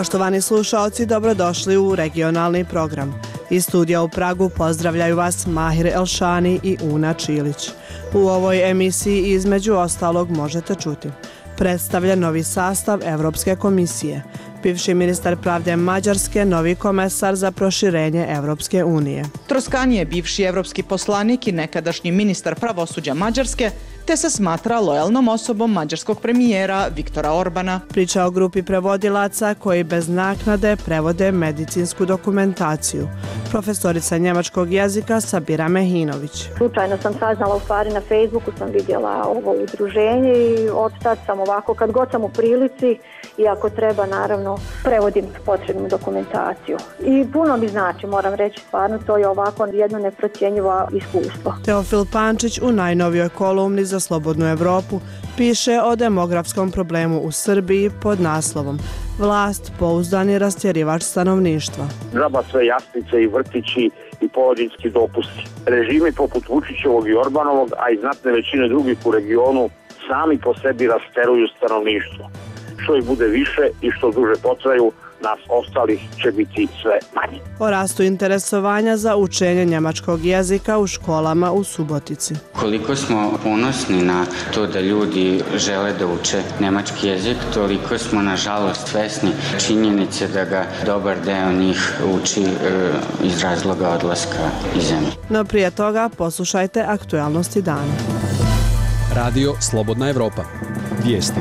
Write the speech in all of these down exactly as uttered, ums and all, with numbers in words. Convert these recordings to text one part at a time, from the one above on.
Poštovani slušaoci, dobrodošli u regionalni program. Iz studija u Pragu pozdravljaju vas Mahir Elšani i Una Čilić. U ovoj emisiji između ostalog možete čuti: predstavlja novi sastav Evropske komisije, bivši ministar pravde Mađarske, novi komesar za proširenje Evropske unije. Troskan je bivši evropski poslanik i nekadašnji ministar pravosuđa Mađarske, te se smatra lojalnom osobom mađarskog premijera Viktora Orbana. Priča o grupi prevodilaca koji bez naknade prevode medicinsku dokumentaciju. Profesorica njemačkog jezika Sabira Mehinović. Slučajno sam saznala, u stvari na Facebooku sam vidjela ovo udruženje i od tad sam ovako, kad god sam u prilici i ako treba, naravno, prevodim potrebnu dokumentaciju. I puno mi znači, moram reći, stvarno to je ovako jedno neprocjenjivo iskustvo. Teofil Pančić u najnovijoj kolumni za Slobodnu Evropu piše o demografskom problemu u Srbiji pod naslovom Vlast pouzdani rastjerivač stanovništva. Džaba sve jaslice i vrtići i porodiljski dopusti. Režimi poput Vučićevog i Orbanovog, a i znatne većine drugih u regionu, sami po sebi rasteruju stanovništvo. Što ih bude više i što duže potraju, nas ostalih će biti sve manje. O rastu interesovanja za učenje njemačkog jezika u školama u Subotici. Koliko smo ponosni na to da ljudi žele da uče njemački jezik, toliko smo nažalost svesni činjenice da ga dobar deo njih uči e, iz razloga odlaska iz zemlje. No prije toga poslušajte aktualnosti dana. Radio Slobodna Evropa. Vijesti.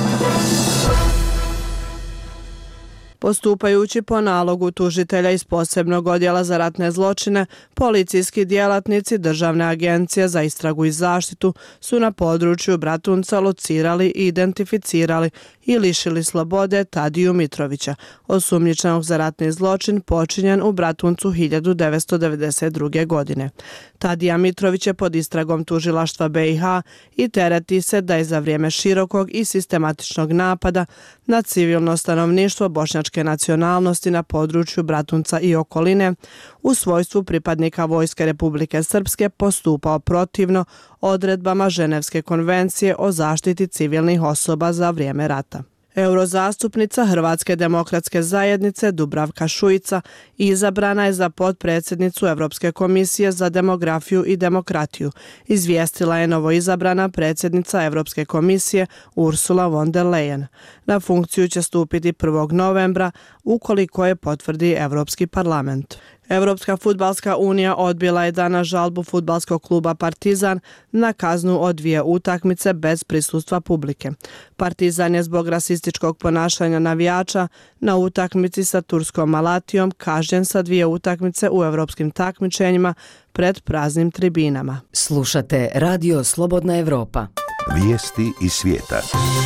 Postupajući po nalogu tužitelja iz posebnog odjela za ratne zločine, policijski djelatnici Državne agencije za istragu i zaštitu su na području Bratunca locirali i identificirali i lišili slobode Tadiju Mitrovića, osumnjičenog za ratni zločin počinjen u Bratuncu hiljadu devetsto devedeset druge. godine. Tadija Mitrović je pod istragom tužilaštva B i H i tereti se da je za vrijeme širokog i sistematičnog napada na civilno stanovništvo bošnjačke nacionalnosti na području Bratunca i okoline u svojstvu pripadnika Vojske Republike Srpske postupao protivno odredbama Ženevske konvencije o zaštiti civilnih osoba za vrijeme rata. Eurozastupnica Hrvatske demokratske zajednice Dubravka Šuica izabrana je za potpredsjednicu Evropske komisije za demografiju i demokratiju, izvijestila je novoizabrana predsjednica Evropske komisije Ursula von der Leyen. Na funkciju će stupiti prvog novembra ukoliko je potvrdi Evropski parlament. Evropska fudbalska unija odbila je danas žalbu fudbalskog kluba Partizan na kaznu od dvije utakmice bez prisustva publike. Partizan je zbog rasističkog ponašanja navijača na utakmici sa Turskom Malatijom kažnjen sa dvije utakmice u evropskim takmičenjima pred praznim tribinama. Slušate Radio Slobodna Evropa. Vijesti iz svijeta.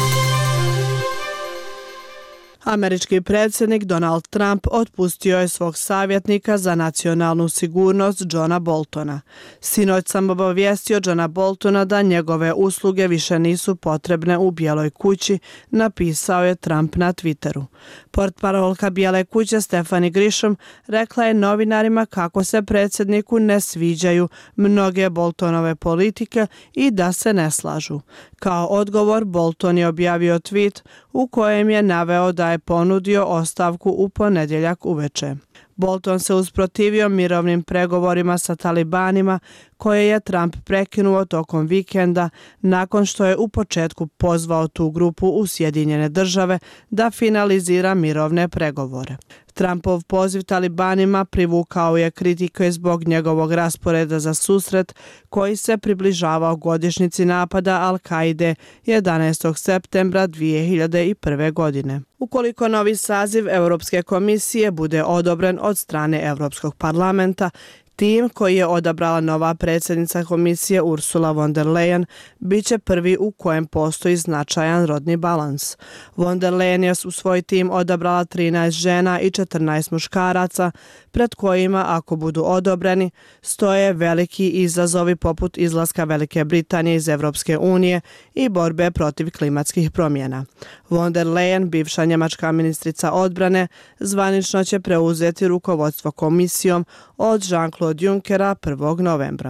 Američki predsjednik Donald Trump otpustio je svog savjetnika za nacionalnu sigurnost Johna Boltona. Sinoć sam obavijestio Johna Boltona da njegove usluge više nisu potrebne u Bijeloj kući, napisao je Trump na Twitteru. Portparolka Bijele kuće Stephanie Grisham rekla je novinarima kako se predsjedniku ne sviđaju mnoge Boltonove politike i da se ne slažu. Kao odgovor, Bolton je objavio tweet u kojem je naveo da je ponudio ostavku u ponedjeljak uveče. Bolton se usprotivio mirovnim pregovorima sa talibanima koje je Trump prekinuo tokom vikenda nakon što je u početku pozvao tu grupu u Sjedinjene države da finalizira mirovne pregovore. Trumpov poziv talibanima privukao je kritike zbog njegovog rasporeda za susret koji se približavao godišnjici napada Al-Kaide jedanaestog septembra dvije hiljade prve. godine. Ukoliko novi saziv Europske komisije bude odobren od strane Europskog parlamenta, tim koji je odabrala nova predsjednica komisije Ursula von der Leyen bit će prvi u kojem postoji značajan rodni balans. Von der Leyen je u svoj tim odabrala trinaest žena i četrnaest muškaraca, pred kojima, ako budu odobreni, stoje veliki izazovi poput izlaska Velike Britanije iz Evropske unije i borbe protiv klimatskih promjena. Von der Leyen, bivša njemačka ministrica odbrane, zvanično će preuzeti rukovodstvo komisijom od Jean-Claude Junckera prvog novembra.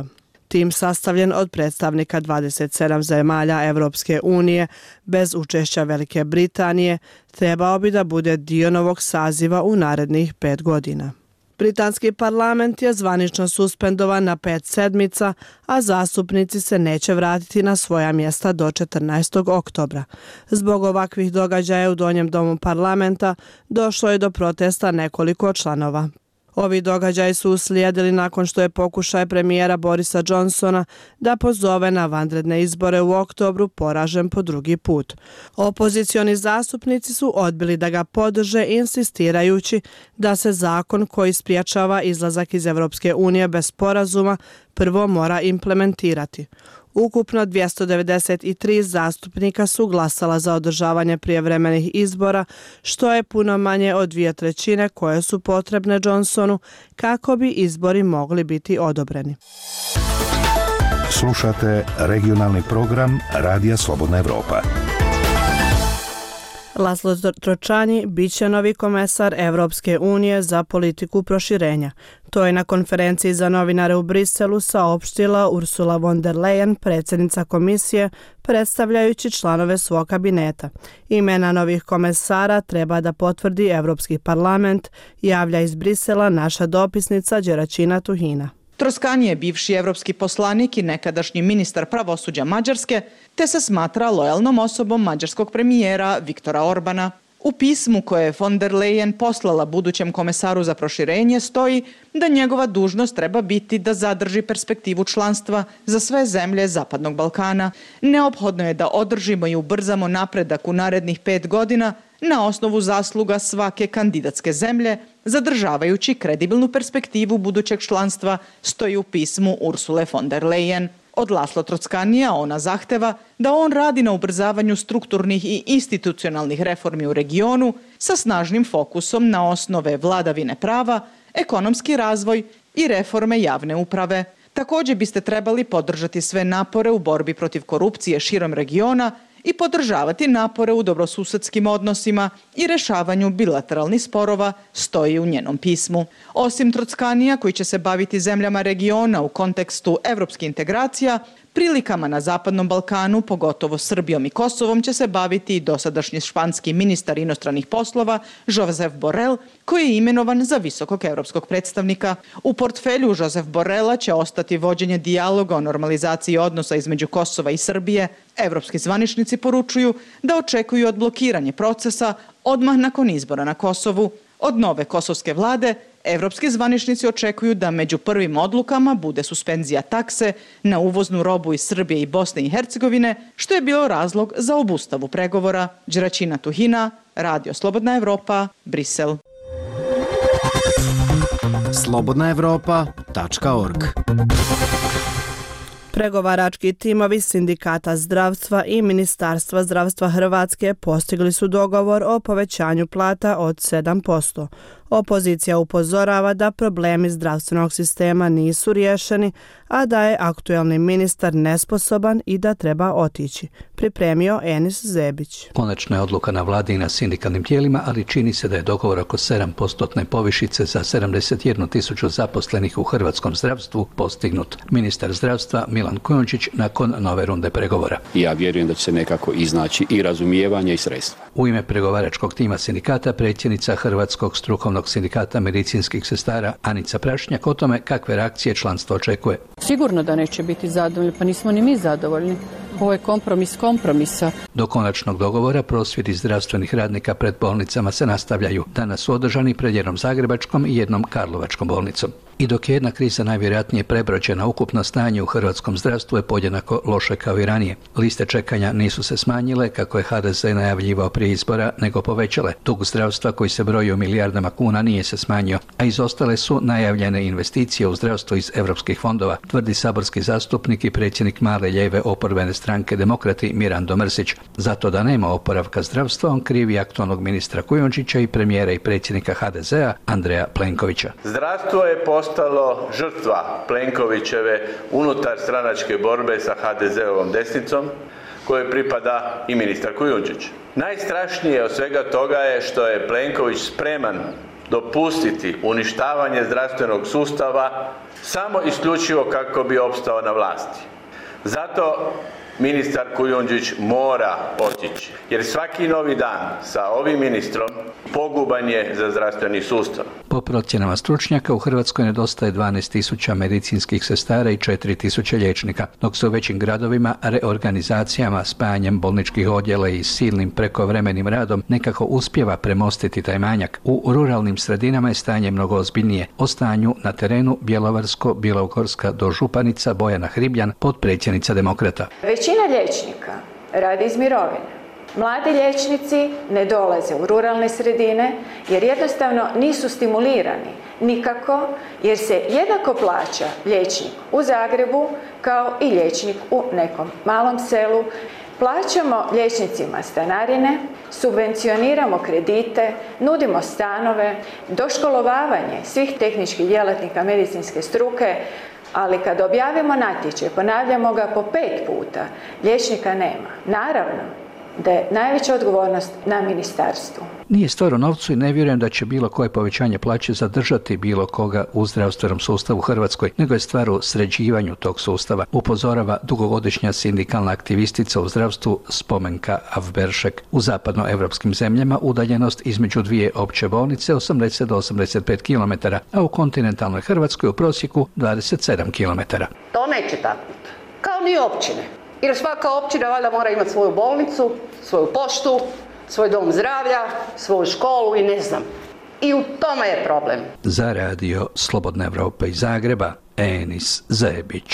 Tim sastavljen od predstavnika dvadeset sedam zemalja Evropske unije bez učešća Velike Britanije trebao bi da bude dio novog saziva u narednih pet godina. Britanski parlament je zvanično suspendovan na pet sedmica, a zastupnici se neće vratiti na svoja mjesta do četrnaestog oktobra. Zbog ovakvih događaja u Donjem domu parlamenta došlo je do protesta nekoliko članova. Ovi događaji su uslijedili nakon što je pokušaj premijera Borisa Johnsona da pozove na vanredne izbore u oktobru poražen po drugi put. Opozicioni zastupnici su odbili da ga podrže, insistirajući da se zakon koji spriječava izlazak iz Evropske unije bez sporazuma prvo mora implementirati. Ukupno dvjesto devedeset tri zastupnika su glasala za održavanje prijevremenih izbora, što je puno manje od dvije trećine koje su potrebne Johnsonu kako bi izbori mogli biti odobreni. Slušate regionalni program Radija Slobodna Evropa. Laslo Tročani bit će novi komesar Evropske unije za politiku proširenja. To je na konferenciji za novinare u Briselu saopštila Ursula von der Leyen, predsjednica komisije, predstavljajući članove svog kabineta. Imena novih komesara treba da potvrdi Evropski parlament, javlja iz Brisela naša dopisnica Đeračina Tuhina. Troskani je bivši evropski poslanik i nekadašnji ministar pravosuđa Mađarske, te se smatra lojalnom osobom mađarskog premijera Viktora Orbana. U pismu koje je von der Leyen poslala budućem komesaru za proširenje stoji da njegova dužnost treba biti da zadrži perspektivu članstva za sve zemlje Zapadnog Balkana. Neophodno je da održimo i ubrzamo napredak u narednih pet godina na osnovu zasluga svake kandidatske zemlje, zadržavajući kredibilnu perspektivu budućeg članstva, stoji u pismu Ursule von der Leyen. Od Laslo Trockanija ona zahteva da on radi na ubrzavanju strukturnih i institucionalnih reformi u regionu sa snažnim fokusom na osnove vladavine prava, ekonomski razvoj i reforme javne uprave. Također biste trebali podržati sve napore u borbi protiv korupcije širom regiona i podržavati napore u dobrosusedskim odnosima i rešavanju bilateralnih sporova, stoji u njenom pismu. Osim Trockanija, koji će se baviti zemljama regiona u kontekstu evropskih integracija, prilikama na Zapadnom Balkanu, pogotovo Srbijom i Kosovom, će se baviti i dosadašnji španski ministar inostranih poslova Josep Borrell, koji je imenovan za visokog evropskog predstavnika. U portfelju Josep Borrella će ostati vođenje dijaloga o normalizaciji odnosa između Kosova i Srbije. Evropski zvaničnici poručuju da očekuju odblokiranje procesa odmah nakon izbora na Kosovu. Od nove kosovske vlade evropski zvaničnici očekuju da među prvim odlukama bude suspenzija takse na uvoznu robu iz Srbije i Bosne i Hercegovine, što je bio razlog za obustavu pregovora. Đeračina Tuhina, Radio Slobodna Evropa, Brisel. slobodna evropa tačka org. Pregovarački timovi Sindikata zdravstva i Ministarstva zdravstva Hrvatske postigli su dogovor o povećanju plata od sedam posto. Opozicija upozorava da problemi zdravstvenog sistema nisu riješeni, a da je aktuelni ministar nesposoban i da treba otići. Pripremio Enis Zebić. Konačna je odluka na vladi i na sindikalnim tijelima, ali čini se da je dogovor oko sedam postotne povišice za sedamdeset jednu tisuću zaposlenih u hrvatskom zdravstvu postignut. Ministar zdravstva Milan Kujundžić nakon nove runde pregovora. Ja vjerujem da će se nekako iznaći i razumijevanje i sredstva. U ime pregovaračkog tima sindikata predsjednica Hrvatskog strukovnog sindikata medicinskih sestara Anica Prašnjak o tome kakve reakcije članstvo očekuje. Sigurno da neće biti zadovoljni, pa nismo ni mi zadovoljni. Ovo je kompromis kompromisa. Do konačnog dogovora prosvjedi zdravstvenih radnika pred bolnicama se nastavljaju. Danas su održani pred jednom zagrebačkom i jednom karlovačkom bolnicom. I dok je jedna kriza najvjerojatnije prebrođena, ukupno stanje u hrvatskom zdravstvu je podjednako loše kao i ranije. Liste čekanja nisu se smanjile, kako je ha de ze najavljivao prije izbora, nego povećale. Dug zdravstva koji se broji u milijardama kuna nije se smanjio, a izostale su najavljene investicije u zdravstvo iz europskih fondova, tvrdi saborski zastupnik i predsjednik male lijeve oporbene stranke Demokrati Mirando Mrsić. Zato da nema oporavka zdravstva, on krivi aktualnog ministra Kujundžića i premijera i predsjednika ha de zea Andreja Plenkovića. Zdravstvo je postalo žrtva Plenkovićeve unutar stranačke borbe sa ha de zeovom desnicom, kojoj pripada i ministar Kujundžić. Najstrašnije od svega toga je što je Plenković spreman dopustiti uništavanje zdravstvenog sustava samo isključivo kako bi opstao na vlasti. Zato ministar Kujundžić mora otići, jer svaki novi dan sa ovim ministrom poguban je za zdravstveni sustav. Po procjenama stručnjaka u Hrvatskoj nedostaje dvanaest tisuća medicinskih sestara i četiri tisuće liječnika, dok se u većim gradovima reorganizacijama, spajanjem bolničkih odjela i silnim prekovremenim radom nekako uspijeva premostiti taj manjak. U ruralnim sredinama je stanje mnogo ozbiljnije. O stanju na terenu Bjelovarsko-bilogorska dožupanica Bojana Hribljan, potpredsjednica Demokrata. Većina liječnika radi iz mirovine. Mladi liječnici ne dolaze u ruralne sredine jer jednostavno nisu stimulirani nikako, jer se jednako plaća liječnik u Zagrebu kao i liječnik u nekom malom selu. Plaćamo liječnicima stanarine, subvencioniramo kredite, nudimo stanove, doškolovavanje svih tehničkih djelatnika medicinske struke, ali kad objavimo natječaj, ponavljamo ga po pet puta, liječnika nema. Naravno da je najveća odgovornost na ministarstvu. Nije stvar u novcu i ne vjerujem da će bilo koje povećanje plaće zadržati bilo koga u zdravstvenom sustavu u Hrvatskoj, nego je stvar u sređivanju tog sustava, upozorava dugogodišnja sindikalna aktivistica u zdravstvu Spomenka Avberšek. U zapadnoevropskim zemljama udaljenost između dvije opće bolnice osamdeset do osamdeset pet kilometara, a u kontinentalnoj Hrvatskoj u prosjeku dvadeset sedam kilometara. To neće tako, kao ni općine. Jer svaka općina valjda mora imati svoju bolnicu, svoju poštu, svoj dom zdravlja, svoju školu i ne znam. I u tome je problem. Za radio Slobodna Evropa iz Zagreba, Enis Zebić.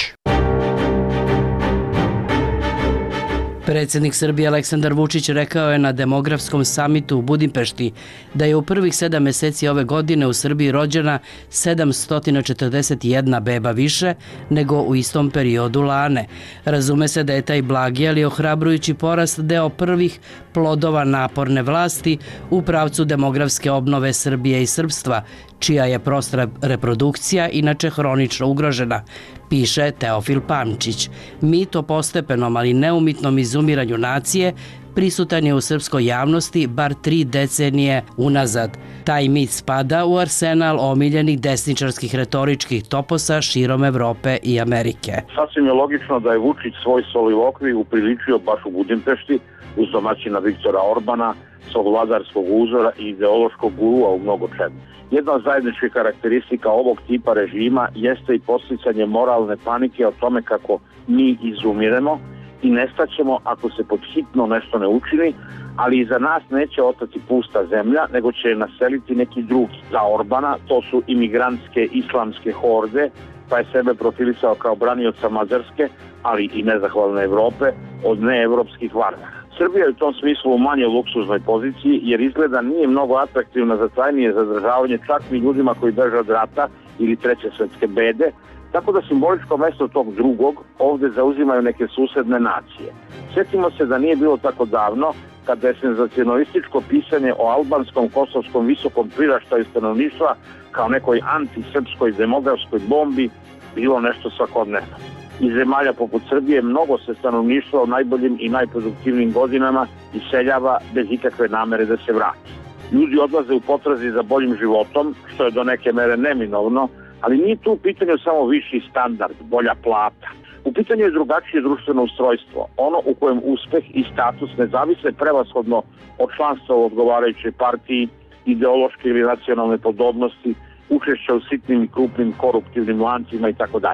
Predsjednik Srbije Aleksandar Vučić rekao je na demografskom samitu u Budimpešti da je u prvih sedam mjeseci ove godine u Srbiji rođena sedamsto četrdeset jedna beba više nego u istom periodu lane. Razume se da je taj blagi, ali ohrabrujući porast deo prvih plodova naporne vlasti u pravcu demografske obnove Srbije i srpstva, čija je prostra reprodukcija inače hronično ugrožena, piše Teofil Pamčić. Mit o postepenom, ali neumitnom izumiranju nacije prisutan je u srpskoj javnosti bar tri decenije unazad. Taj mit spada u arsenal omiljenih desničarskih retoričkih toposa širom Evrope i Amerike. Sasvim je logično da je Vučić svoj solilokvi upriličio baš u Budimpešti uz domaćina Viktora Orbana, svog vladarskog uzora i ideološkog gurua u mnogo čemu. Jedna od zajedničkih karakteristika ovog tipa režima jeste i posticanje moralne panike o tome kako mi izumiremo i nestaćemo ako se pod hitno nešto ne učini, ali iza nas neće ostati pusta zemlja, nego će je naseliti neki drugi. Za Orbana to su imigrantske islamske horde, pa je sebe profilisao kao branioca Mađarske, ali i nezahvalne Evrope od neevropskih varnaka. Srbija je u tom smislu u manje luksuznoj poziciji jer izgleda nije mnogo atraktivna za trajnije zadržavanje čak i ljudima koji beže od rata ili treće svjetske bede, tako da simboličko mesto tog drugog ovdje zauzimaju neke susedne nacije. Sjetimo se da nije bilo tako davno kada je senzacionalističko pisanje o albanskom kosovskom visokom priraštaju stanovništva kao nekoj antisrpskoj demografskoj bombi bilo nešto svakodnevno. Iz zemalja poput Srbije mnogo se stanovništva u najboljim i najproduktivnijim godinama iseljava bez ikakve namere da se vrati. Ljudi odlaze u potrazi za boljim životom, što je do neke mere neminovno, ali nije tu u pitanju samo viši standard, bolja plata. U pitanju je drugačije društveno ustrojstvo, ono u kojem uspeh i status ne zavise prevashodno od članstva u odgovarajućoj partiji, ideološke ili nacionalne podobnosti, učešća u sitnim i krupnim koruptivnim lancima itd.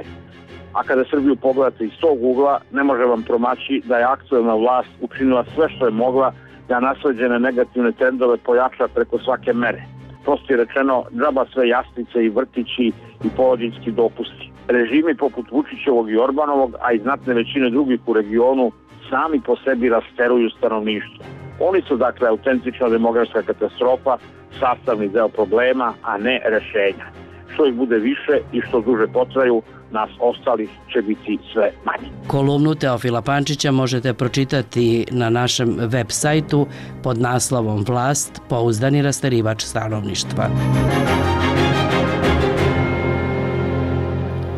A kada Srbiju pogledate iz tog ugla, ne može vam promaći da je aktuelna vlast učinila sve što je mogla da nasleđene negativne trendove pojača preko svake mere. Prosto je rečeno, džaba sve jaslice i vrtići i porodiljski dopusti. Režimi poput Vučićevog i Orbanovog, a i znatne većine drugih u regionu, sami po sebi rasteruju stanovništvo. Oni su dakle autentična demografska katastrofa, sastavni deo problema, a ne rešenja. Što ih bude više i što duže potraju, nas ostalih će biti sve manje. Kolumnu Teofila Pančića možete pročitati na našem web sajtu pod naslovom Vlast, pouzdani rasterivač stanovništva.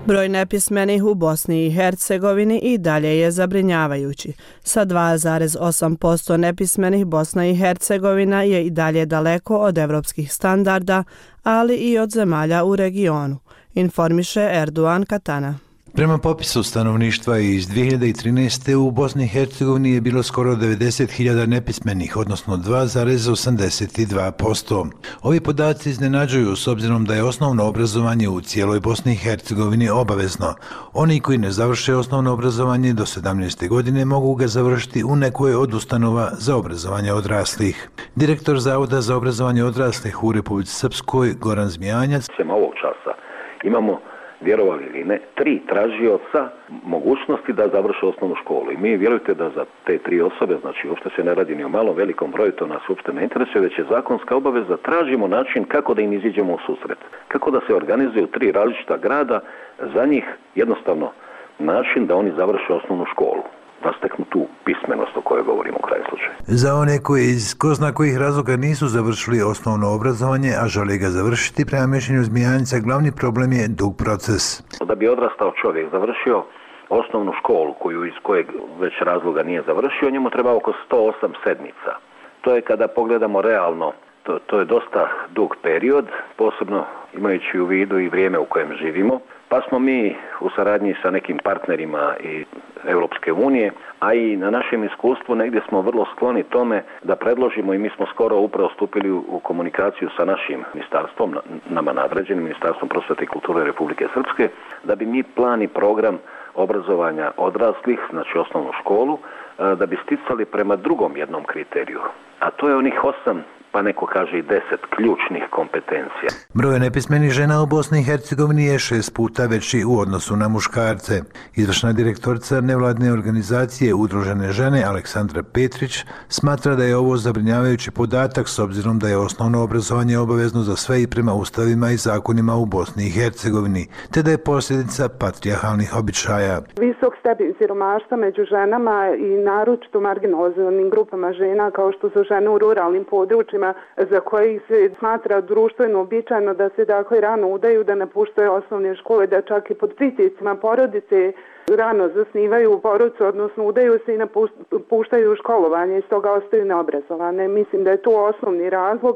Broj nepismenih u Bosni i Hercegovini i dalje je zabrinjavajući. Sa dva zarez osam posto nepismenih Bosna i Hercegovina je i dalje daleko od evropskih standarda, ali i od zemalja u regionu, informiše Erduan Katana. Prema popisu stanovništva iz dvije hiljade trinaeste. u Bosni i Hercegovini je bilo skoro devedeset hiljada nepismenih, odnosno dva zarez osamdeset dva posto. Ovi podaci iznenađuju s obzirom da je osnovno obrazovanje u cijeloj Bosni i Hercegovini obavezno. Oni koji ne završe osnovno obrazovanje do sedamnaeste. godine mogu ga završiti u nekoj od ustanova za obrazovanje odraslih. Direktor Zavoda za obrazovanje odraslih u Republici Srpskoj, Goran Zmijanjac, ovog časa imamo, vjerovali ili ne, tri tražioca mogućnosti da završe osnovnu školu. I mi vjerujte da za te tri osobe, znači uopšte se ne radi ni o malom velikom broju, to nas uopšte ne interesuje, već je zakonska obaveza, tražimo način kako da im iziđemo u susret. Kako da se organizuju tri različita grada, za njih jednostavno način da oni završe osnovnu školu, da steknu tu pismenost o kojoj govorimo u kraju slučaju. Za one koji iz ko zna kojih razloga nisu završili osnovno obrazovanje, a žele ga završiti, prema mišljenju Zmijanjica, glavni problem je dug proces. Da bi odrastao čovjek završio osnovnu školu, koju iz kojeg već razloga nije završio, njemu treba oko sto osam sedmica. To je, kada pogledamo realno, to, to je dosta dug period, posebno imajući u vidu i vrijeme u kojem živimo. Pa smo mi u saradnji sa nekim partnerima iz Europske unije, a i na našem iskustvu negdje smo vrlo skloni tome da predložimo, i mi smo skoro upravo stupili u komunikaciju sa našim ministarstvom, nama nadređenim Ministarstvom prosvjete i kulture Republike Srpske, da bi mi plan i program obrazovanja odraslih, znači osnovnu školu, da bi sticali prema drugom jednom kriteriju, a to je onih osam, pa neko kaže i deset ključnih kompetencija. Broj nepismenih žena u Bosni i Hercegovini je šest puta veći u odnosu na muškarce. Izvršna direktorica nevladine organizacije Udružene žene Aleksandra Petrić smatra da je ovo zabrinjavajući podatak s obzirom da je osnovno obrazovanje obavezno za sve i prema ustavima i zakonima u Bosni i Hercegovini, te da je posljedica patrijarhalnih običaja. Visok stepen siromaštva među ženama i naročito marginalizovanim grupama žena kao što su žene u ruralnim područjima za koji se smatra društveno običajno da se dakle rano udaju, da napuštaju osnovne škole, da čak i pod pritiscima porodice rano zasnivaju porodicu, odnosno udaju se i napuštaju školovanje i stoga ostaju neobrazovane. Mislim da je to osnovni razlog.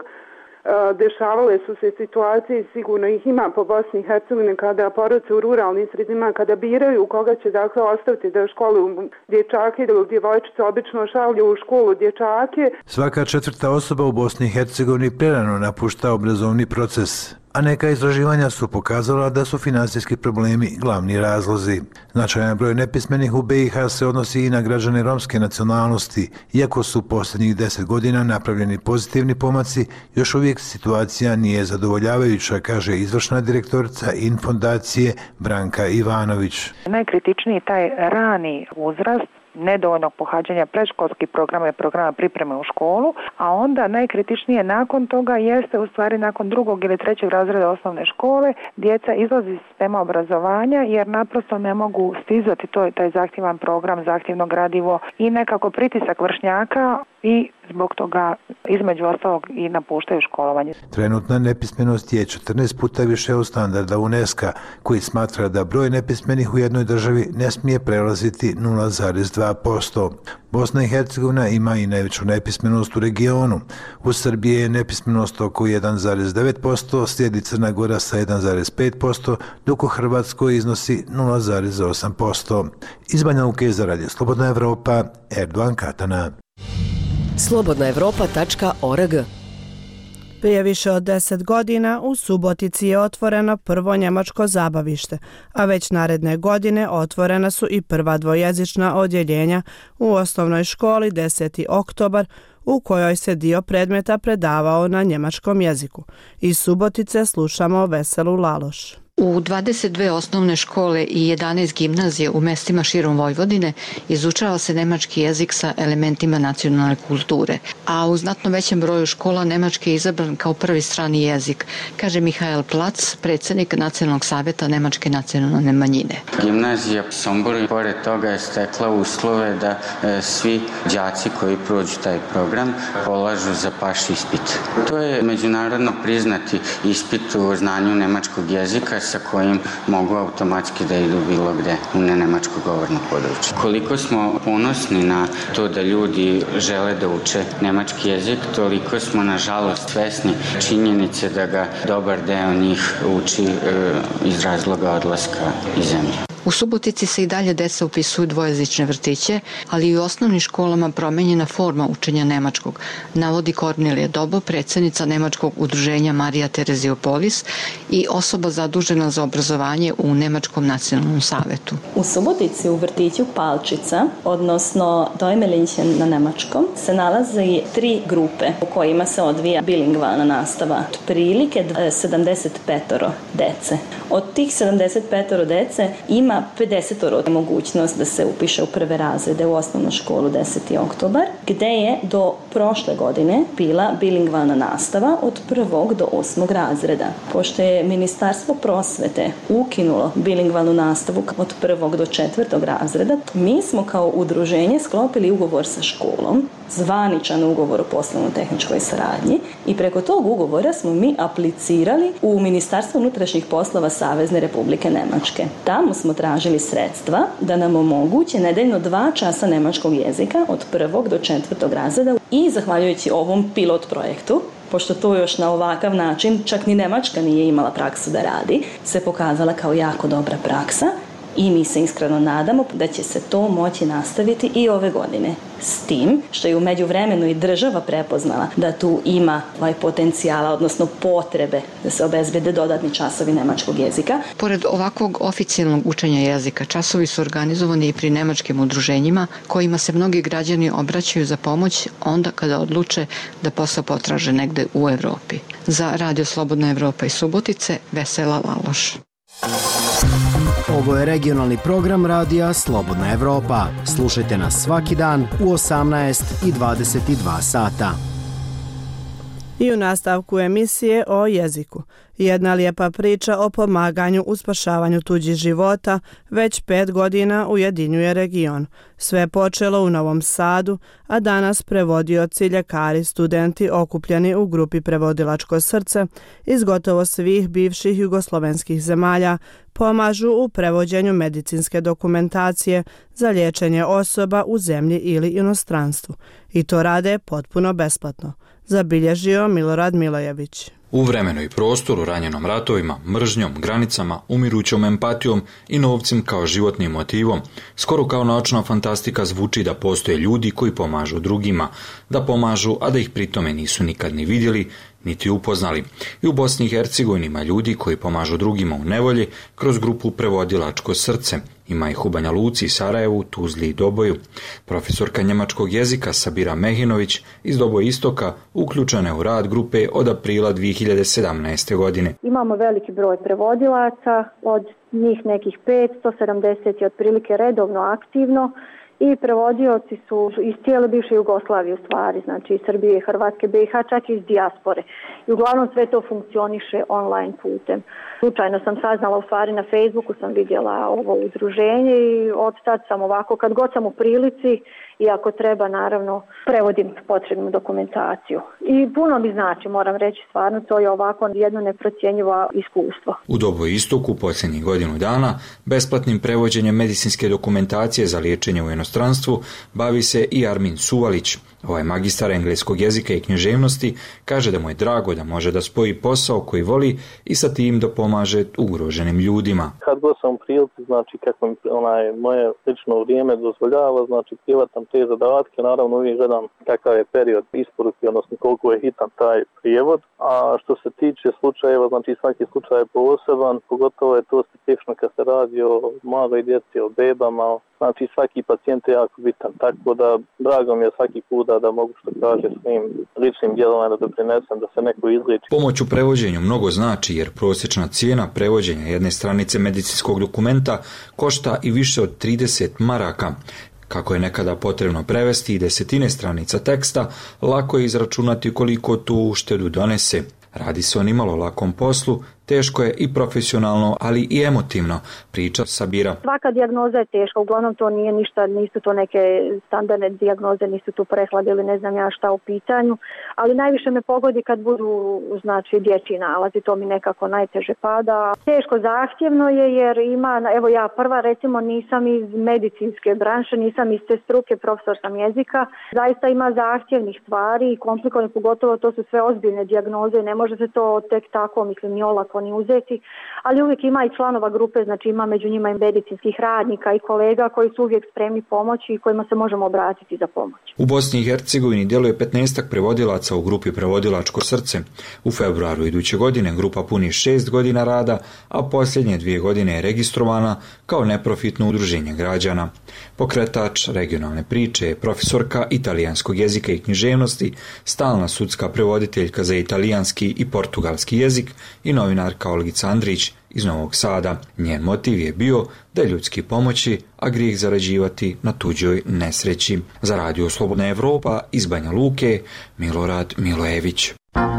Dešavale su se situacije, sigurno ih ima po Bosni i Hercegovini, kada porodice u ruralnim sredinama, kada biraju koga će dakle ostaviti da školuju dječake ili djevojčice, obično šalju u školu dječake. Svaka četvrta osoba u Bosni i Hercegovini prerano napušta obrazovni proces, a neka istraživanja su pokazala da su finansijski problemi glavni razlozi. Značajan broj nepismenih u be i ha se odnosi i na građane romske nacionalnosti. Iako su posljednjih deset godina napravljeni pozitivni pomaci, još uvijek situacija nije zadovoljavajuća, kaže izvršna direktorica in fondacije Branka Ivanović. Najkritičniji taj rani uzrast, nedovoljnog pohađanja predškolskih programa i programa pripreme u školu, a onda najkritičnije nakon toga jeste u stvari nakon drugog ili trećeg razreda osnovne škole, djeca izlazi iz sistema obrazovanja jer naprosto ne mogu stizati to je taj zahtjevan program, zahtjevno gradivo i nekako pritisak vršnjaka i zbog toga između ostalog i napuštaju školovanje. Trenutna nepismenost je četrnaest puta više od standarda UNESCO, koji smatra da broj nepismenih u jednoj državi ne smije prelaziti nula zarez dva posto. Bosna i Hercegovina ima i najveću nepismenost u regionu. U Srbiji je nepismenost oko jedan zarez devet posto, slijedi Crna Gora sa jedan zarez pet posto, dok u Hrvatskoj iznosi nula zarez osam posto. Iz Banja Luke za Radio Slobodna Evropa, Erduan Katana. slobodna evropa tačka org. Prije više od deset godina u Subotici je otvoreno prvo njemačko zabavište, a već naredne godine otvorena su i prva dvojezična odjeljenja u osnovnoj školi deseti oktobar, u kojoj se dio predmeta predavao na njemačkom jeziku. Iz Subotice slušamo Veselu Laloš. U dvadeset dvije osnovne škole i jedanaest gimnazije u mestima širom Vojvodine izučava se nemački jezik sa elementima nacionalne kulture, a u znatno većem broju škola nemački je izabran kao prvi strani jezik, kaže Mihael Plac, predsjednik Nacionalnog savjeta nemačke nacionalne manjine. Gimnazija Sombor pored toga je stekla uslove da e, svi đaci koji prođu taj program polažu za paš ispit. To je međunarodno priznati ispit u znanju nemačkog jezika sa kojim mogu automatski da idu bilo gde u nenemačko govorno područje. Koliko smo ponosni na to da ljudi žele da uče nemački jezik, toliko smo nažalost svesni činjenice da ga dobar deo njih uči e, iz razloga odlaska iz zemlje. U Subotici se i dalje deca upisuju dvojezične vrtiće, ali i u osnovnim školama promenjena forma učenja nemačkog, navodi Kornelija Dobo, predsjednica Nemačkog udruženja Marija Tereziopolis i osoba zadužena za obrazovanje u Nemačkom nacionalnom savetu. U Subotici u vrtiću Palčica, odnosno Dojmelinchen na nemačkom, se nalaze tri grupe u kojima se odvija bilingvalna nastava. Prilike sedamdeset pet dece. Od tih sedamdeset pet dece ima pedeset mogućnost da se upiše u prve razrede u osnovnu školu deseti oktobar, gde je do prošle godine bila bilingvalna nastava od prvog do osmog razreda. Pošto je Ministarstvo prosvete ukinulo bilingvalnu nastavu od prvog do četvrtog razreda, mi smo kao udruženje sklopili ugovor sa školom, zvaničan ugovor o poslovno-tehničkoj saradnji, i preko tog ugovora smo mi aplicirali u Ministarstvo unutrašnjih poslova Savezne Republike Nemačke. Tamo smo tražili sredstva da nam omoguće nedeljno dva časa nemačkog jezika od prvog do četvrtog razreda i zahvaljujući ovom pilot projektu, pošto to još na ovakav način čak ni Nemačka nije imala praksu da radi, se pokazala kao jako dobra praksa i mi se iskreno nadamo da će se to moći nastaviti i ove godine. S tim što je u međuvremenu i država prepoznala da tu ima ovaj potencijala, odnosno potrebe da se obezbede dodatni časovi nemačkog jezika. Pored ovakvog oficijalnog učenja jezika, časovi su organizovani i pri nemačkim udruženjima kojima se mnogi građani obraćaju za pomoć onda kada odluče da posao potraže negde u Evropi. Za Radio Slobodna Evropa iz Subotice, Vesela Laloš. Ovo je regionalni program radija Slobodna Evropa. Slušajte nas svaki dan u osamnaest i dvadeset dva sata. I u nastavku emisije o jeziku. Jedna lijepa priča o pomaganju u spašavanju tuđih života već pet godina ujedinjuje region. Sve je počelo u Novom Sadu, a danas prevodioci, ljekari, studenti okupljeni u grupi Prevodilačko srce iz gotovo svih bivših jugoslovenskih zemalja pomažu u prevođenju medicinske dokumentacije za liječenje osoba u zemlji ili inostranstvu. I to rade potpuno besplatno, zabilježio Milorad Milojević. U vremenu i prostoru ranjenom ratovima, mržnjom, granicama, umirućom empatijom i novcem kao životnim motivom, skoro kao naučna fantastika zvuči da postoje ljudi koji pomažu drugima, da pomažu, a da ih pritome nisu nikad ni vidjeli, niti upoznali. I u Bosni i Hercegovini ima ljudi koji pomažu drugima u nevolji kroz grupu Prevodilačko srce. Ima ih u Banja Luci, Sarajevu, Tuzli i Doboju. Profesorka njemačkog jezika Sabira Mehinović iz Doboja Istoka uključena je u rad grupe od aprila dvije hiljade sedamnaeste. godine. Imamo veliki broj prevodilaca, od njih nekih petsto sedamdeset je otprilike redovno aktivno i prevodioci su iz cijele bivše Jugoslavije u stvari, znači iz Srbije, Hrvatske, B i H, čak i iz dijaspore. I uglavnom sve to funkcioniše online putem. Slučajno sam saznala, u stvari na Facebooku sam vidjela ovo udruženje i od tad sam ovako, kad god sam u prilici i ako treba, naravno, prevodim potrebnu dokumentaciju. I puno mi znači, moram reći, stvarno, to je ovako jedno neprocjenjivo iskustvo. U Doboju Istoku posljednjih godinu dana besplatnim prevođenjem medicinske dokumentacije za liječenje u inostranstvu bavi se i Armin Suvalić. Ovaj magistar engleskog jezika i književnosti kaže da mu je drago da može da spoji posao koji voli i sa tim da pomaže ugroženim ljudima. Kad god sam u prilici, znači kako mi onaj, moje lično vrijeme dozvoljava, znači privatam te zadatke, naravno uvijek gledam kakav je period isporuke, odnosno koliko je hitan taj prijevod. A što se tiče slučajeva, znači svaki slučaj je poseban, pogotovo je to specifično kad se radi o maloj djeci, o bebama, znači svaki pacijent je jako bitan, tako da drago mi je svaki puta da mogu što kaže svojim ličnim djelovanjem da doprinesem da se neko izliči. Pomoć u prevođenju mnogo znači jer prosječna cijena prevođenja jedne stranice medicinskog dokumenta košta i više od trideset maraka. Kako je nekada potrebno prevesti i desetine stranica teksta, lako je izračunati koliko tu uštedu donese. Radi se o nimalo lakom poslu, Teško je i profesionalno, ali i emotivno, priča Sabira. Svaka dijagnoza je teška, uglavnom to nije ništa, nisu to neke standardne dijagnoze, nisu tu prehlad ili ne znam ja šta u pitanju, ali najviše me pogodi kad budu, znači, dječji nalazi, to mi nekako najteže pada. Teško zahtjevno je jer ima, evo ja prva recimo nisam iz medicinske branše, nisam iz te struke, profesor sam jezika, zaista ima zahtjevnih stvari i komplikovane, pogotovo to su sve ozbiljne dijagnoze, ne može se to tek tako, mislim, ni olako ni uzeti, ali uvijek ima i članova grupe, znači ima među njima i medicinskih radnika i kolega koji su uvijek spremni pomoći i kojima se možemo obratiti za pomoć. U Bosni i Hercegovini djeluje petnaestak prevodilaca u grupi Prevodilačko srce. U februaru iduće godine grupa puni šest godina rada, a posljednje dvije godine je registrovana kao neprofitno udruženje građana. Pokretač regionalne priče je profesorka italijanskog jezika i književnosti, stalna sudska prevoditeljka za italijanski i portugalski jezik i novinarka Olgica Andrić iz Novog Sada. Njen motiv je bio da je ljudski pomoći, a grijeh zarađivati na tuđoj nesreći. Za Radio Slobodna Evropa iz Banja Luke, Milorad Milojević.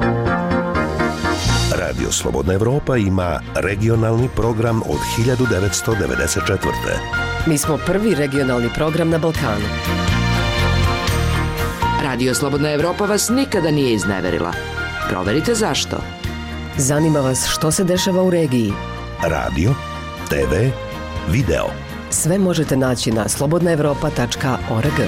Radio Slobodna Evropa ima regionalni program od hiljadu devetsto devedeset četvrte. Mi smo prvi regionalni program na Balkanu. Radio Slobodna Evropa vas nikada nije izneverila. Proverite zašto. Zanima vas što se dešava u regiji. Radio, te ve, video. Sve možete naći na slobodna evropa tačka org.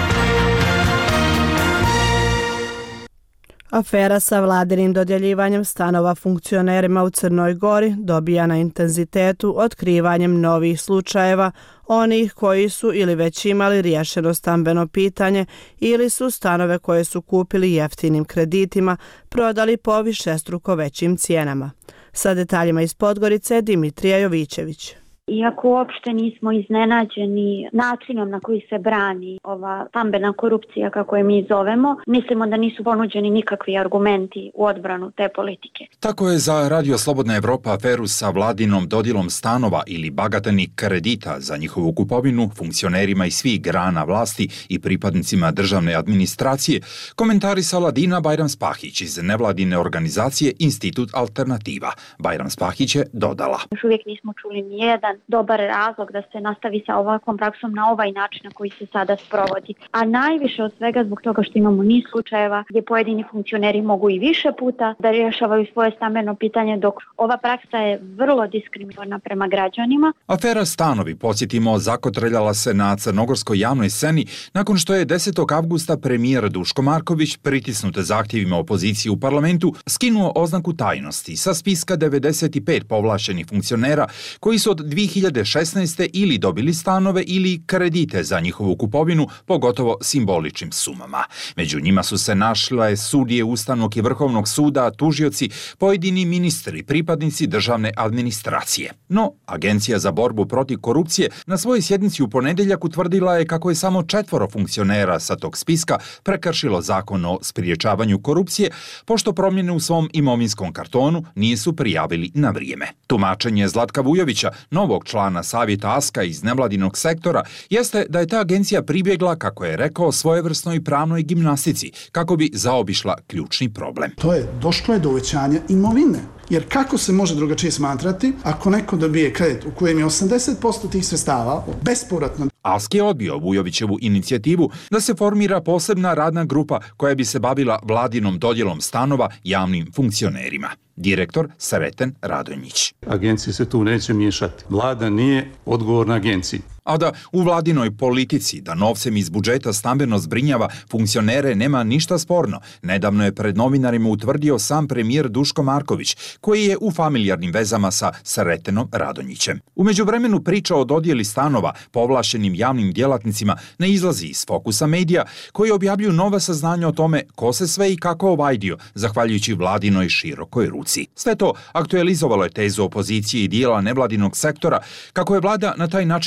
Afera sa vladinim dodjeljivanjem stanova funkcionerima u Crnoj Gori dobija na intenzitetu otkrivanjem novih slučajeva onih koji su ili već imali riješeno stambeno pitanje ili su stanove koje su kupili jeftinim kreditima prodali po višestruko većim cijenama. Sa detaljima iz Podgorice Dimitrija Jovićević. Iako uopšte nismo iznenađeni načinom na koji se brani ova stambena korupcija, kako je mi zovemo, mislimo da nisu ponuđeni nikakvi argumenti u odbranu te politike. Tako je za Radio Slobodna Evropa aferu sa vladinom dodjelom stanova ili bagatelnih kredita za njihovu kupovinu funkcionerima iz svih grana vlasti i pripadnicima državne administracije komentarisala Dina Bajram-Spahić iz nevladine organizacije Institut Alternativa. Bajram-Spahić je dodala: Još uvijek nismo čuli nijedan dobar razlog da se nastavi sa ovakvom praksom na ovaj način na koji se sada sprovodi. A najviše od svega zbog toga što imamo niz slučajeva gdje pojedini funkcioneri mogu i više puta da rješavaju svoje stambeno pitanje, dok ova praksa je vrlo diskriminatorna prema građanima. Afera stanovi, podsjetimo, zakotrljala se na crnogorskoj javnoj sceni nakon što je desetog avgusta premijer Duško Marković, pritisnut zahtjevima opozicije u parlamentu, skinuo oznaku tajnosti sa spiska devedeset pet povlaštenih funkcionera koji su od dvije hiljade šesnaeste. ili dobili stanove ili kredite za njihovu kupovinu po gotovo simboličnim sumama. Među njima su se našle sudije Ustavnog i Vrhovnog suda, tužioci, pojedini ministri, pripadnici državne administracije. No, Agencija za borbu protiv korupcije na svojoj sjednici u ponedjeljak utvrdila je kako je samo četvoro funkcionera sa tog spiska prekršilo zakon o spriječavanju korupcije, pošto promjene u svom imovinskom kartonu nisu prijavili na vrijeme. Tumačenje Zlatka Vujovića, novog člana savjeta Aska iz nevladinog sektora, jeste da je ta agencija pribjegla, kako je rekao, svojevrsnoj pravnoj gimnastici, kako bi zaobišla ključni problem. To je, došlo je do uvećanja imovine. Jer kako se može drugačije smatrati ako neko dobije kredit u kojem je osamdeset posto tih sredstava bespovratno? Ask je odbio Vujovićevu inicijativu da se formira posebna radna grupa koja bi se bavila vladinom dodjelom stanova javnim funkcionerima. Direktor Sreten Radonjić. Agencija se tu neće miješati. Vlada nije odgovorna agenciji. A da u vladinoj politici da novcem iz budžeta stambeno zbrinjava funkcionere nema ništa sporno. Nedavno je pred novinarima utvrdio sam premijer Duško Marković, koji je u familijarnim vezama sa Sretenom Radonjićem. U međuvremenu priča o dodjeli stanova povlaštenim javnim djelatnicima ne izlazi iz fokusa medija, koji objavljuju nova saznanja o tome ko se sve i kako ovajdio, zahvaljujući vladinoj širokoj ruci. Sve to aktualizovalo je tezu opozicije i dijela nevladinog sektora, kako je vlada na taj način kupovala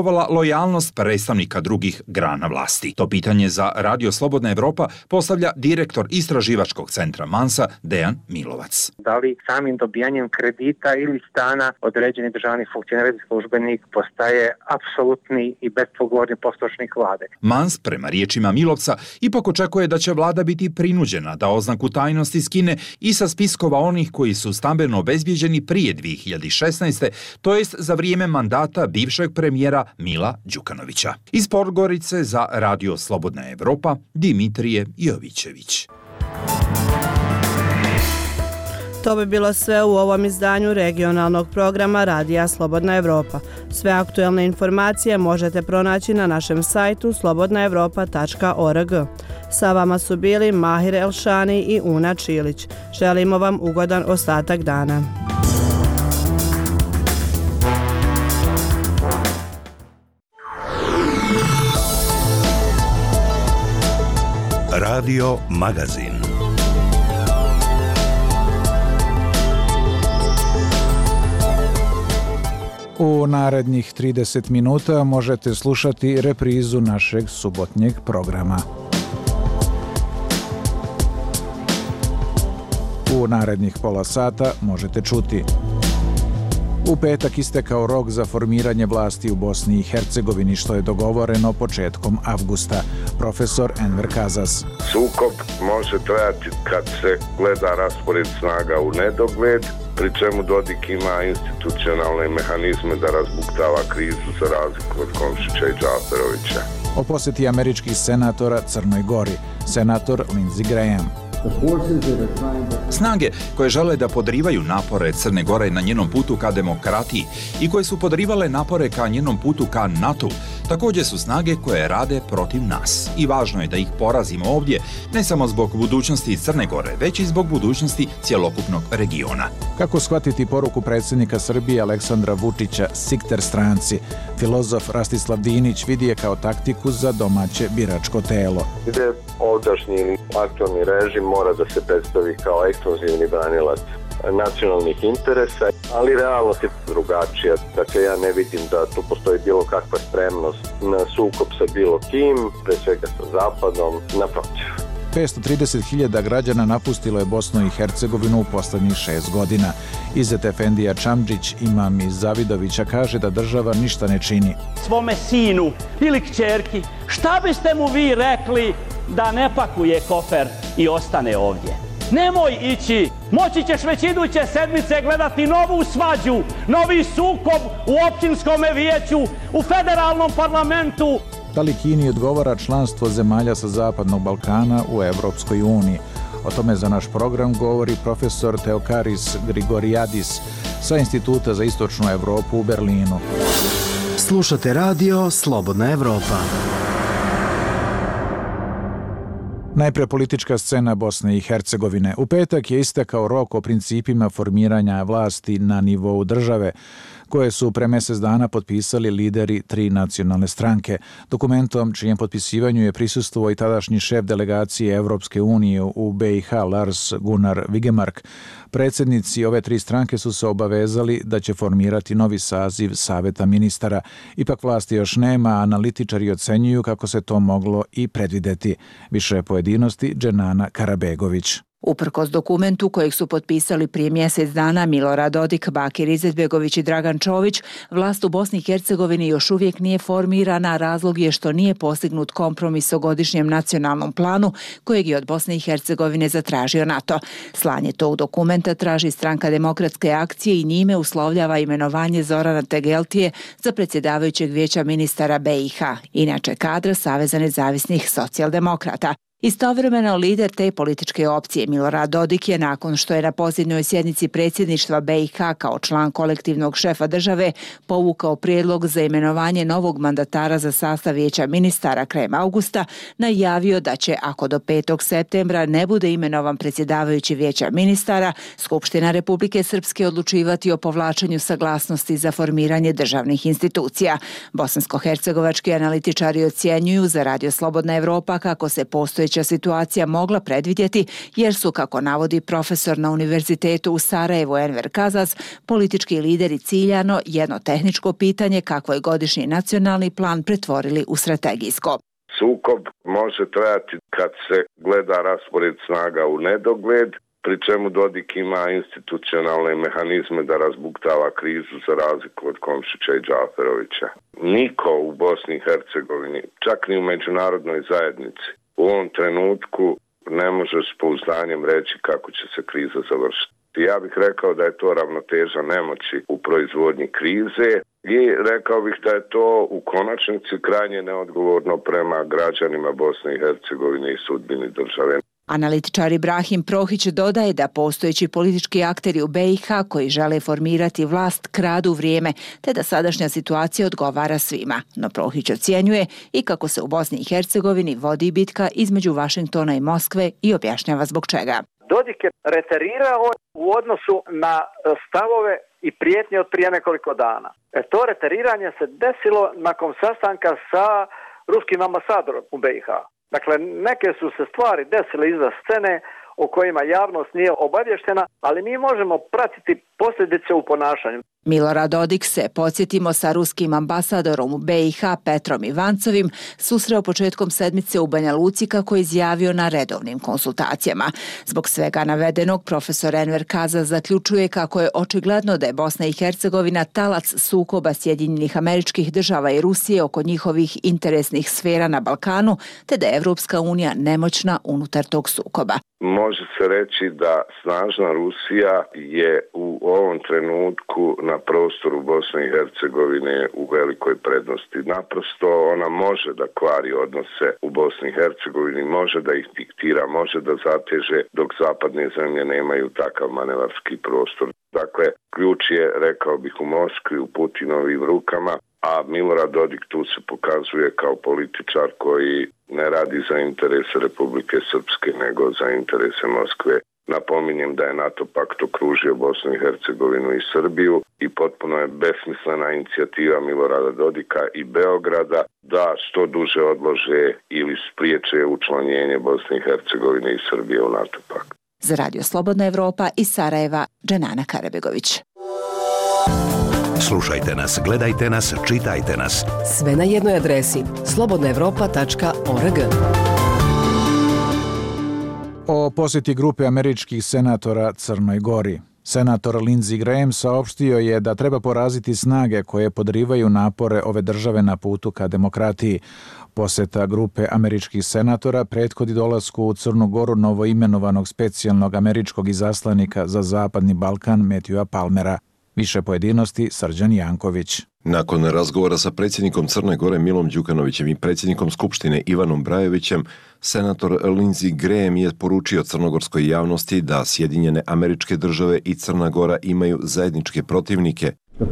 očekivala lojalnost predstavnika drugih grana vlasti. To pitanje za Radio Slobodna Evropa postavlja direktor istraživačkog centra Mansa Dejan Milovac. Da li samim dobijanjem kredita ili stana određeni državni funkcioner ili službenik postaje apsolutni i bespogovorni poslušnik vlade. Mans, prema riječima Milovca, ipak očekuje da će vlada biti prinuđena da oznaku tajnosti skine i sa spiskova onih koji su stambeno obezbijeđeni prije dvije hiljade šesnaeste. to jest za vrijeme mandata bivšeg premijera Mila Đukanovića. Iz Podgorice za Radio Slobodna Evropa, Dimitrije Jovićević. To bi bilo sve u ovom izdanju regionalnog programa Radija Slobodna Evropa. Sve aktuelne informacije možete pronaći na našem sajtu slobodna evropa tačka org. Sa vama su bili Mahir Elšani i Una Čilić. Želimo vam ugodan ostatak dana. Radio Magazin. U narednih trideset minuta možete slušati reprizu našeg subotnjeg programa. U narednih pola sata možete čuti: u petak istekao rok za formiranje vlasti u Bosni i Hercegovini, što je dogovoreno početkom avgusta. Profesor Enver Kazas. Sukob može trajati kad se gleda raspored snaga u nedogled, pri čemu Dodik ima institucionalne mehanizme da razbuktava krizu za razliku od Komšića i Džaferovića. O posjeti američkih senatora Crnoj Gori, senator Lindsey Graham. Snage koje žele da podrivaju napore Crne Gore na njenom putu ka demokratiji i koje su podrivale napore ka njenom putu ka NATO, također su snage koje rade protiv nas. I važno je da ih porazimo ovdje, ne samo zbog budućnosti Crne Gore, već i zbog budućnosti cjelokupnog regiona. Kako shvatiti poruku predsjednika Srbije Aleksandra Vučića Sikter stranci? Filozof Rastislav Dinić vidi je kao taktiku za domaće biračko telo. Gde ovdašnji aktualni režim mora da se predstavi kao ekskluzivni branilac nacionalnih interesa, ali realnost je drugačija. Dakle, ja ne vidim da tu postoji bilo kakva spremnost na sukob sa bilo kim, pre svega sa Zapadom, naprotiv. petsto trideset hiljada građana napustilo je Bosnu i Hercegovinu u posljednjih šest godina. Izet Efendija Čamdžić, imam iz Zavidovića, kaže da država ništa ne čini. Svome sinu ili kćerki, šta biste mu vi rekli da ne pakuje kofer i ostane ovdje? Nemoj ići, moći ćeš već iduće sedmice gledati novu svađu, novi sukob u općinskom vijeću, u federalnom parlamentu. Da li Kini odgovara članstvo zemalja sa Zapadnog Balkana u Evropskoj uniji? O tome za naš program govori profesor Teokaris Grigoriadis sa Instituta za istočnu Evropu u Berlinu. Slušate radio Slobodna Evropa. Najpre politička scena Bosne i Hercegovine. U petak je istekao rok o principima formiranja vlasti na nivou države, koje su pre mjesec dana potpisali lideri tri nacionalne stranke. Dokumentom čijem potpisivanju je prisustvovao i tadašnji šef delegacije Evropske unije u B i H Lars Gunnar Vigemark. Predsjednici ove tri stranke su se obavezali da će formirati novi saziv Saveta ministara. Ipak vlasti još nema, a analitičari ocenjuju kako se to moglo i predvideti. Više pojedinosti Dženana Karabegović. Uprkos dokumentu kojeg su potpisali prije mjesec dana Milorad Dodik, Bakir Izetbegović i Dragan Čović, vlast u Bosni i Hercegovini još uvijek nije formirana, razlog je što nije postignut kompromis o godišnjem nacionalnom planu kojeg je od Bosne i Hercegovine zatražio NATO. Slanje tog dokumenta traži Stranka demokratske akcije i njime uslovljava imenovanje Zorana Tegeltije za predsjedavajućeg vijeća ministara B i H, inače kadra Saveza nezavisnih socijaldemokrata. Istovremeno lider te političke opcije Milorad Dodik je nakon što je na posljednjoj sjednici predsjedništva B i H kao član kolektivnog šefa države povukao prijedlog za imenovanje novog mandatara za sastav vijeća ministara krajem avgusta, najavio da će, ako do petog septembra ne bude imenovan predsjedavajući vijeća ministara, Skupština Republike Srpske odlučivati o povlačenju saglasnosti za formiranje državnih institucija. Bosansko-hercegovački analitičari ocjenjuju za Radio Slobodna Evropa kako se postojeća postojeća situacija mogla predvidjeti, jer su, kako navodi profesor na Univerzitetu u Sarajevu Enver Kazaz, politički lideri ciljano jedno tehničko pitanje kakvo je godišnji nacionalni plan pretvorili u strategijsko. Sukob može trajati kad se gleda raspored snaga u nedogled, pri čemu Dodik ima institucionalne mehanizme da razbuktava krizu za razliku od Komšića i Džaferovića. Niko u Bosni i Hercegovini, čak ni u međunarodnoj zajednici, u ovom trenutku ne može s pouzdanjem reći kako će se kriza završiti. Ja bih rekao da je to ravnoteža nemoći u proizvodnji krize i rekao bih da je to u konačnici krajnje neodgovorno prema građanima Bosne i Hercegovine i sudbini države. Analitičar Ibrahim Prohić dodaje da postojeći politički akteri u B i H koji žele formirati vlast kradu vrijeme, te da sadašnja situacija odgovara svima. No Prohić ocjenjuje i kako se u Bosni i Hercegovini vodi bitka između Vašingtona i Moskve i objašnjava zbog čega. Dodik je reterirao u odnosu na stavove i prijetnje od prije nekoliko dana. E to reteriranje se desilo nakon sastanka sa ruskim ambasadorom u B i H. Dakle, neke su se stvari desile iza scene o kojima javnost nije obavještena, ali mi možemo pratiti posljedice u ponašanju. Milorad Dodik se, podsjetimo, sa ruskim ambasadorom u B i H Petrom Ivancovim susreo početkom sedmice u Banja Luci, kako je izjavio na redovnim konsultacijama. Zbog svega navedenog, profesor Enver Kazaz zaključuje kako je očigledno da je Bosna i Hercegovina talac sukoba Sjedinjenih Američkih Država i Rusije oko njihovih interesnih sfera na Balkanu, te da je Evropska unija nemoćna unutar tog sukoba. Može se reći da snažna Rusija je u ovom trenutku na prostoru Bosne i Hercegovine u velikoj prednosti. Naprosto ona može da kvari odnose u Bosni i Hercegovini, može da ih diktira, može da zateže, dok zapadne zemlje nemaju takav manevarski prostor. Dakle, ključ je, rekao bih, u Moskvi, u Putinovim rukama, a Milorad Dodik tu se pokazuje kao političar koji ne radi za interese Republike Srpske, nego za interese Moskve. Napominjem da je NATO pakt okružio Bosnu i Hercegovinu i Srbiju i potpuno je besmislena inicijativa Milorada Dodika i Beograda da što duže odlože ili spriječe učlanjenje Bosne i Hercegovine i Srbije u NATO pakt. Za Radio Slobodna Evropa iz Sarajeva, Dženana Karabegović. Slušajte nas, gledajte nas, čitajte nas. Sve na jednoj adresi slobodna evropa tačka org. O posjeti grupe američkih senatora Crnoj Gori. Senator Lindsey Graham saopštio je da treba poraziti snage koje podrivaju napore ove države na putu ka demokratiji. Posjeta grupe američkih senatora prethodi dolasku u Crnu Goru novoimenovanog specijalnog američkog izaslanika za Zapadni Balkan Matthewa Palmera. Više pojedinosti Srđan Janković. Nakon razgovora sa predsjednikom Crne Gore Milom Đukanovićem i predsjednikom Skupštine Ivanom Brajovićem, senator Lindsey Graham je poručio crnogorskoj javnosti da Sjedinjene Američke Države i Crna Gora imaju zajedničke protivnike.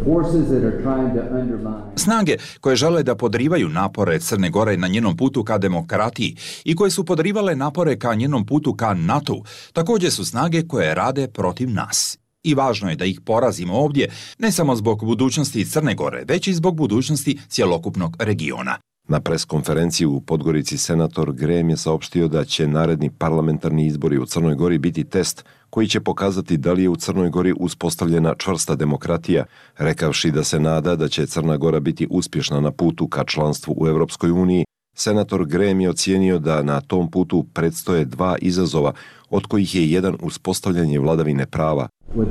Snage koje žele da podrivaju napore Crne Gore na njenom putu ka demokratiji i koje su podrivale napore ka njenom putu ka NATO, također su snage koje rade protiv nas. I važno je da ih porazimo ovdje, ne samo zbog budućnosti Crne Gore, već i zbog budućnosti cjelokupnog regiona. Na preskonferenciji u Podgorici senator Graham je saopštio da će naredni parlamentarni izbori u Crnoj Gori biti test koji će pokazati da li je u Crnoj Gori uspostavljena čvrsta demokratija, rekavši da se nada da će Crna Gora biti uspješna na putu ka članstvu u Europskoj uniji. Senator Graham je ocijenio da na tom putu predstoje dva izazova, od kojih je jedan uspostavljanje vladavine prava.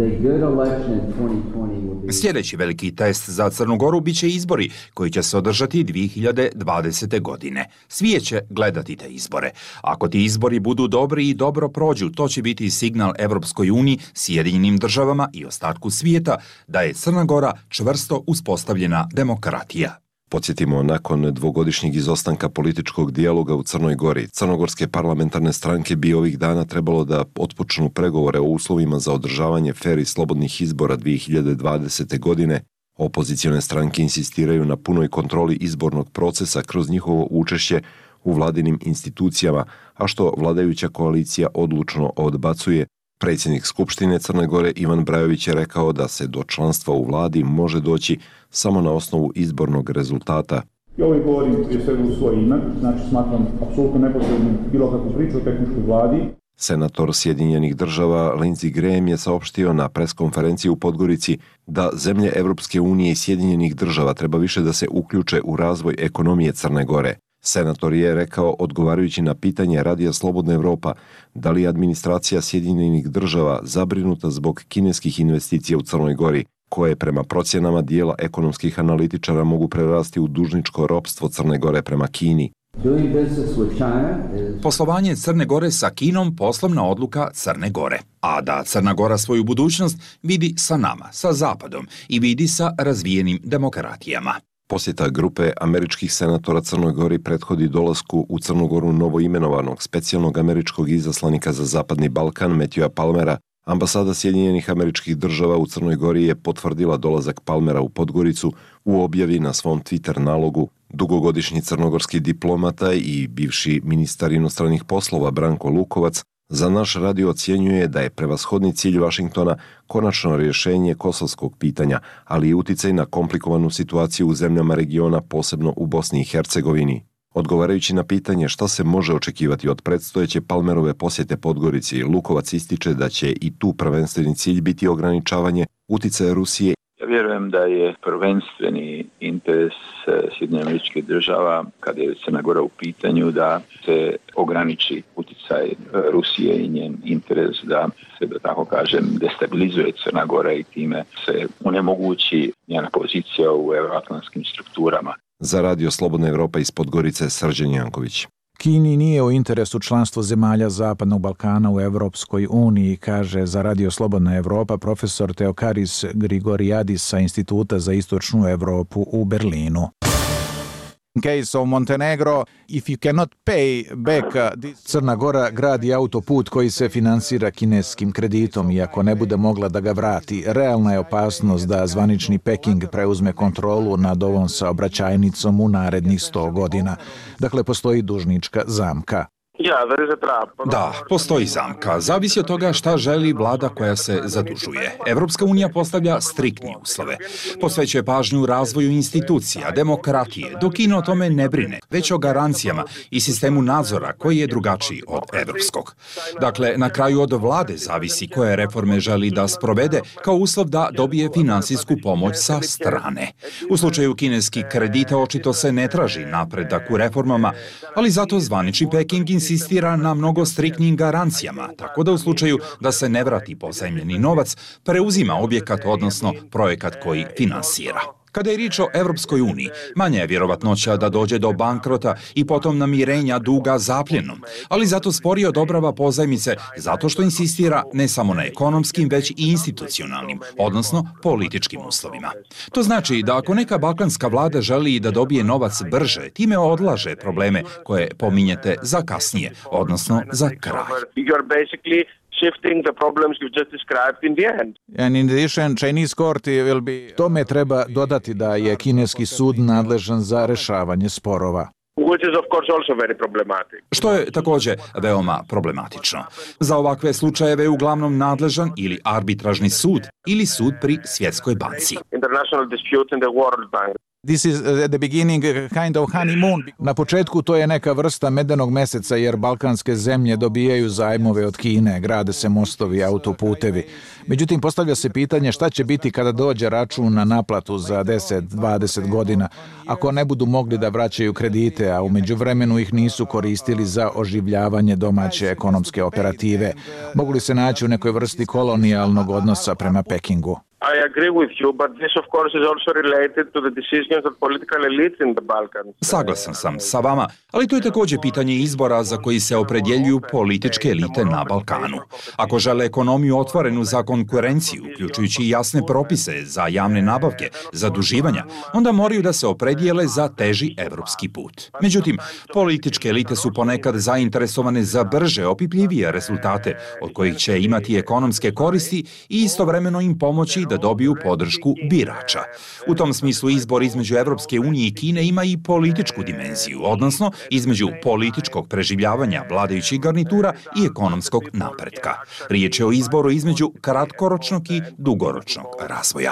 Sljedeći veliki test za Crnu Goru bit će izbori koji će se održati dvije hiljade dvadesete. godine. Svijet će gledati te izbore. Ako ti izbori budu dobri i dobro prođu, to će biti signal Evropskoj uniji, Sjedinjenim državama i ostatku svijeta da je Crna Gora čvrsto uspostavljena demokratija. Podsjetimo, nakon dvogodišnjeg izostanka političkog dijaloga u Crnoj Gori, crnogorske parlamentarne stranke bi ovih dana trebalo da otpočnu pregovore o uslovima za održavanje fer i slobodnih izbora dvije hiljade dvadesete. godine. Opozicione stranke insistiraju na punoj kontroli izbornog procesa kroz njihovo učešće u vladinim institucijama, a što vladajuća koalicija odlučno odbacuje. Predsjednik Skupštine Crne Gore Ivan Brajović je rekao da se do članstva u vladi može doći samo na osnovu izbornog rezultata. I ovo govorim prije svega u svoje ime, znači smatram apsolutno nepotrebnim bilo kakvu priču o tehničkoj vladi. Senator Sjedinjenih država Lindsey Graham je saopštio na preskonferenciji u Podgorici da zemlje Evropske unije i Sjedinjenih država treba više da se uključe u razvoj ekonomije Crne Gore. Senator je rekao, odgovarajući na pitanje Radija Slobodna Evropa, da li je administracija Sjedinjenih država zabrinuta zbog kineskih investicija u Crnoj Gori, koje prema procjenama dijela ekonomskih analitičara mogu prerasti u dužničko ropstvo Crne Gore prema Kini. Poslovanje Crne Gore sa Kinom poslovna odluka Crne Gore, a da Crna Gora svoju budućnost vidi sa nama, sa Zapadom i vidi sa razvijenim demokratijama. Posjeta grupe američkih senatora Crnoj Gori prethodi dolasku u Crnu Goru novoimenovanog specijalnog američkog izaslanika za Zapadni Balkan Matthewa Palmera. Ambasada Sjedinjenih američkih država u Crnoj Gori je potvrdila dolazak Palmera u Podgoricu u objavi na svom Twitter nalogu. Dugogodišnji crnogorski diplomata i bivši ministar inostranih poslova Branko Lukovac za naš radio ocjenjuje da je prevashodni cilj Vašingtona konačno rješenje kosovskog pitanja, ali i uticaj na komplikovanu situaciju u zemljama regiona, posebno u Bosni i Hercegovini. Odgovarajući na pitanje šta se može očekivati od predstojeće Palmerove posjete Podgorici, Lukovac ističe da će i tu prvenstveni cilj biti ograničavanje uticaja Rusije. Ja vjerujem da je prvenstveni interes Sjedinjenih američkih država, kada je Crna Gora u pitanju, da se ograniči uticaj Rusije i njen interes da se, da tako kažem, destabilizuje Crna Gora i time se onemogući njena pozicija u euroatlantskim strukturama. Za Radio Slobodna Evropa iz Podgorice, Srđan Janković. Kini nije u interesu članstvo zemalja Zapadnog Balkana u Evropskoj uniji, kaže za Radio Slobodna Evropa profesor Teokaris Grigorijadis sa Instituta za istočnu Evropu u Berlinu. In case of Montenegro, if you cannot pay back this... Crna Gora gradi autoput koji se finansira kineskim kreditom i ako ne bude mogla da ga vrati, realna je opasnost da zvanični Peking preuzme kontrolu nad ovom saobraćajnicom u narednih sto godina. Dakle, postoji dužnička zamka. Da, postoji zamka. Zavisi od toga šta želi vlada koja se zadužuje. Evropska unija postavlja striktne uslove. Posvećuje pažnju razvoju institucija, demokratije, dok Kina o tome ne brine, već o garancijama i sistemu nadzora koji je drugačiji od evropskog. Dakle, na kraju od vlade zavisi koje reforme želi da sprovede kao uslov da dobije finansijsku pomoć sa strane. U slučaju kineskih kredita očito se ne traži napredak u reformama, ali zato zvanični Peking insistira na mnogo striktnim garancijama, tako da u slučaju da se ne vrati pozajmljeni novac, preuzima objekat, odnosno projekat koji finansira. Kada je riječ o Evropskoj uniji, manja je vjerovatnoća da dođe do bankrota i potom namirenja duga zapljenom, ali zato sporije odobrava pozajmice zato što insistira ne samo na ekonomskim, već i institucionalnim, odnosno političkim uslovima. To znači da ako neka balkanska vlada želi da dobije novac brže, time odlaže probleme koje pominjete za kasnije, odnosno za kraj. Shifting the problems you just described in the end. And in addition, Chinese court will be... Tome treba dodati da je kineski sud nadležan za rešavanje sporova. Which is of course also very problematic. Što je također veoma problematično. Za ovakve slučajeve je uglavnom nadležan ili arbitražni sud ili sud pri Svjetskoj banci. International dispute in the World Bank. This is at the beginning kind of honeymoon. Na početku to je neka vrsta medenog meseca jer balkanske zemlje dobijaju zajmove od Kine, grade se mostovi, autoputevi. Međutim, postavlja se pitanje šta će biti kada dođe račun na naplatu za deset do dvadeset godina, ako ne budu mogli da vraćaju kredite, a u međuvremenu ih nisu koristili za oživljavanje domaće ekonomske operative. Mogu li se naći u nekoj vrsti kolonijalnog odnosa prema Pekingu? I agree with you, but this of course is also related to the decisions of political elites in the Balkans. Saglasan sam sa vama, ali to je također pitanje izbora za koji se opredjeljuju političke elite na Balkanu. Ako žele ekonomiju otvorenu za konkurenciju, uključujući jasne propise za javne nabavke, zaduživanja, onda moraju da se opredijele za teži evropski put. Međutim, političke elite su ponekad zainteresovane za brže, opipljivije rezultate, od kojih će imati ekonomske koristi i istovremeno im pomoći da da dobiju podršku birača. U tom smislu izbor između Evropske unije i Kine ima i političku dimenziju, odnosno između političkog preživljavanja vladajućih garnitura i ekonomskog napretka. Riječ je o izboru između kratkoročnog i dugoročnog razvoja.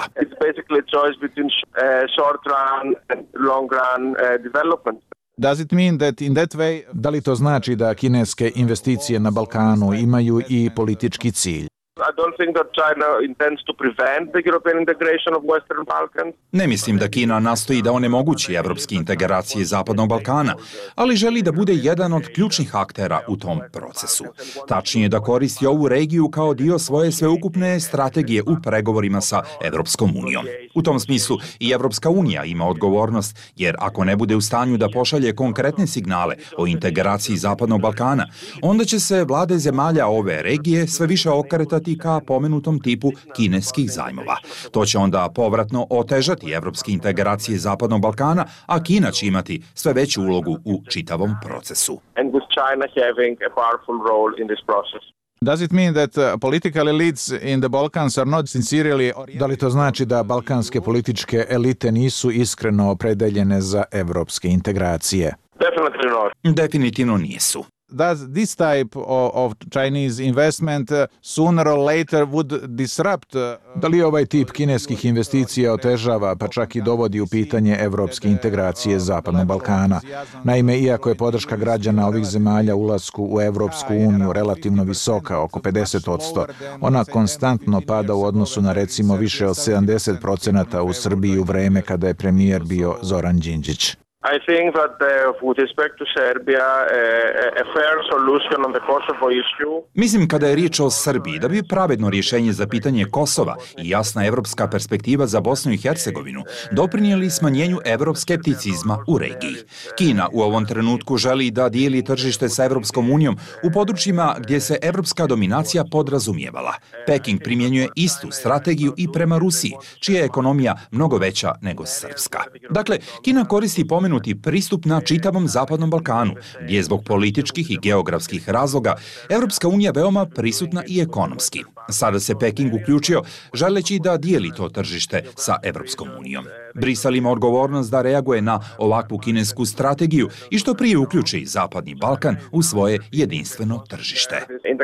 Does it mean that in that way, da li to znači da kineske investicije na Balkanu imaju i politički cilj? I don't think that China intends to prevent the European integration of Western Balkans. Ne mislim da Kina nastoji da onemogući evropske integracije Zapadnog Balkana, ali želi da bude jedan od ključnih aktera u tom procesu. Tačnije da koristi ovu regiju kao dio svoje sveukupne strategije u pregovorima sa Evropskom unijom. U tom smislu i Evropska unija ima odgovornost, jer ako ne bude u stanju da pošalje konkretne signale o integraciji Zapadnog Balkana, onda će se vlade zemalja ove regije sve više okretati ka pomenutom tipu kineskih zajmova. To će onda povratno otežati evropske integracije Zapadnog Balkana, a Kina će imati sve veću ulogu u čitavom procesu. And with China having a powerful role in this process. Does it mean that uh, political elites in the Balkans are not sincerely... Da li to znači da balkanske političke elite nisu iskreno opredeljene za evropske integracije? Definitely not. Definitivno nisu. Does this type of, of Chinese investment uh, sooner or later would disrupt... Uh, da li ovaj tip kineskih investicija otežava pa čak i dovodi u pitanje evropske integracije Zapadnog Balkana? Naime, iako je podrška građana ovih zemalja ulasku u Evropsku uniju relativno visoka, oko pedeset posto, ona konstantno pada u odnosu na recimo više od sedamdeset procenata u Srbiji u vreme kada je premijer bio Zoran Đinđić. I think that uh, with respect to Serbia, uh, a fair solution on the Kosovo issue... Mislim kada je riječ o Srbiji, da bi pravedno rješenje za pitanje Kosova i jasna evropska perspektiva za Bosnu i Hercegovinu doprinijeli smanjenju evroskepticizma u regiji. Kina u ovom trenutku želi da dijeli tržište sa Evropskom unijom u područjima gdje se evropska dominacija podrazumijevala. Peking primjenjuje istu strategiju i prema Rusiji, čija je ekonomija mnogo veća nego srpska. Dakle, Kina koristi pomenuti pristup na čitavom Zapadnom Balkanu, gdje je zbog političkih i geografskih razloga Evropska unija veoma prisutna i ekonomski. Sada se Peking uključio, želeći da dijeli to tržište sa Evropskom unijom. Brisel ima odgovornost da reaguje na ovakvu kinesku strategiju i što prije uključi Zapadni Balkan u svoje jedinstveno tržište.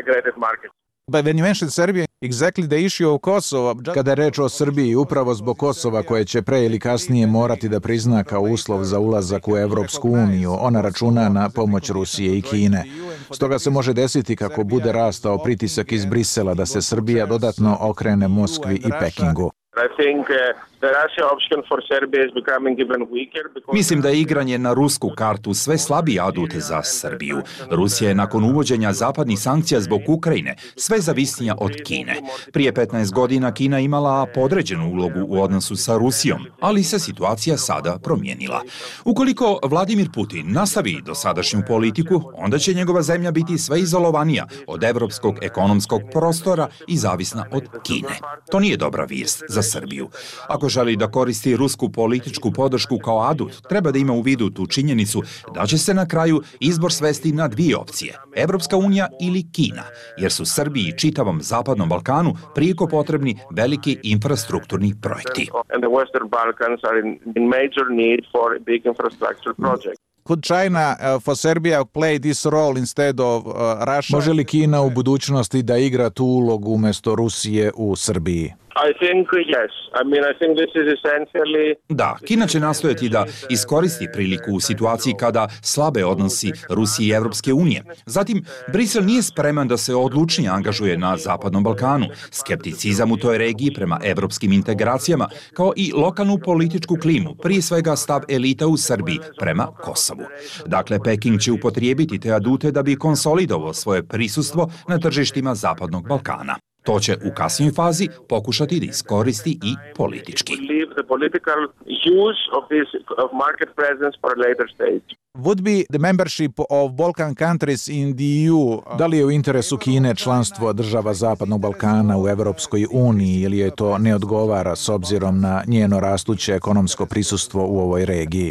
But when you mentioned Serbia, exactly the issue of Kosovo, kada je reč o Srbiji, upravo zbog Kosova koje će pre ili kasnije morati da prizna kao uslov za ulazak u Evropsku uniju, ona računa na pomoć Rusije i Kine. Stoga se može desiti kako bude rastao pritisak iz Brisela da se Srbija dodatno okrene Moskvi i Pekingu. I think uh, the Russia option for Serbia is becoming even weaker because... Mislim da je igranje na rusku kartu sve slabiji adut za Srbiju. Rusija je nakon uvođenja zapadnih sankcija zbog Ukrajine sve zavisnija od Kine. Prije petnaest godina Kina imala podređenu ulogu u odnosu sa Rusijom, ali se situacija sada promijenila. Ukoliko Vladimir Putin nastavi dosadašnju politiku, onda će njegova zemlja biti sve izolovanija od evropskog ekonomskog prostora i zavisna od Kine. To nije dobra vijest za Srbiju. Ako želi da koristi rusku političku podršku kao adut, treba da ima u vidu tu činjenicu da će se na kraju izbor svesti na dvije opcije, Evropska unija ili Kina, jer su Srbiji i čitavom Zapadnom Balkanu prijeko potrebni veliki infrastrukturni projekti. Could China uh, for Serbia play this role instead of uh, Russia? Može li Kina u budućnosti da igra tu ulogu umjesto Rusije u Srbiji? I think yes. I mean, I think this is essentially... Da, Kina će nastojati da iskoristi priliku u situaciji kada slabe odnosi Rusije i Evropske unije. Zatim, Brisel nije spreman da se odlučnije angažuje na Zapadnom Balkanu. Skepticizam u toj regiji prema evropskim integracijama, kao i lokalnu političku klimu, prije svega stav elita u Srbiji prema Kosovu. Dakle, Peking će upotrijebiti te adute da bi konsolidovao svoje prisustvo na tržištima Zapadnog Balkana. To će u kasnijoj fazi pokušati da iskoristi i politički. would be the membership of Balkan countries in the E U. Da li je u interesu Kine članstvo država Zapadnog Balkana u Evropskoj uniji ili je to ne odgovara s obzirom na njeno rastuće ekonomsko prisustvo u ovoj regiji?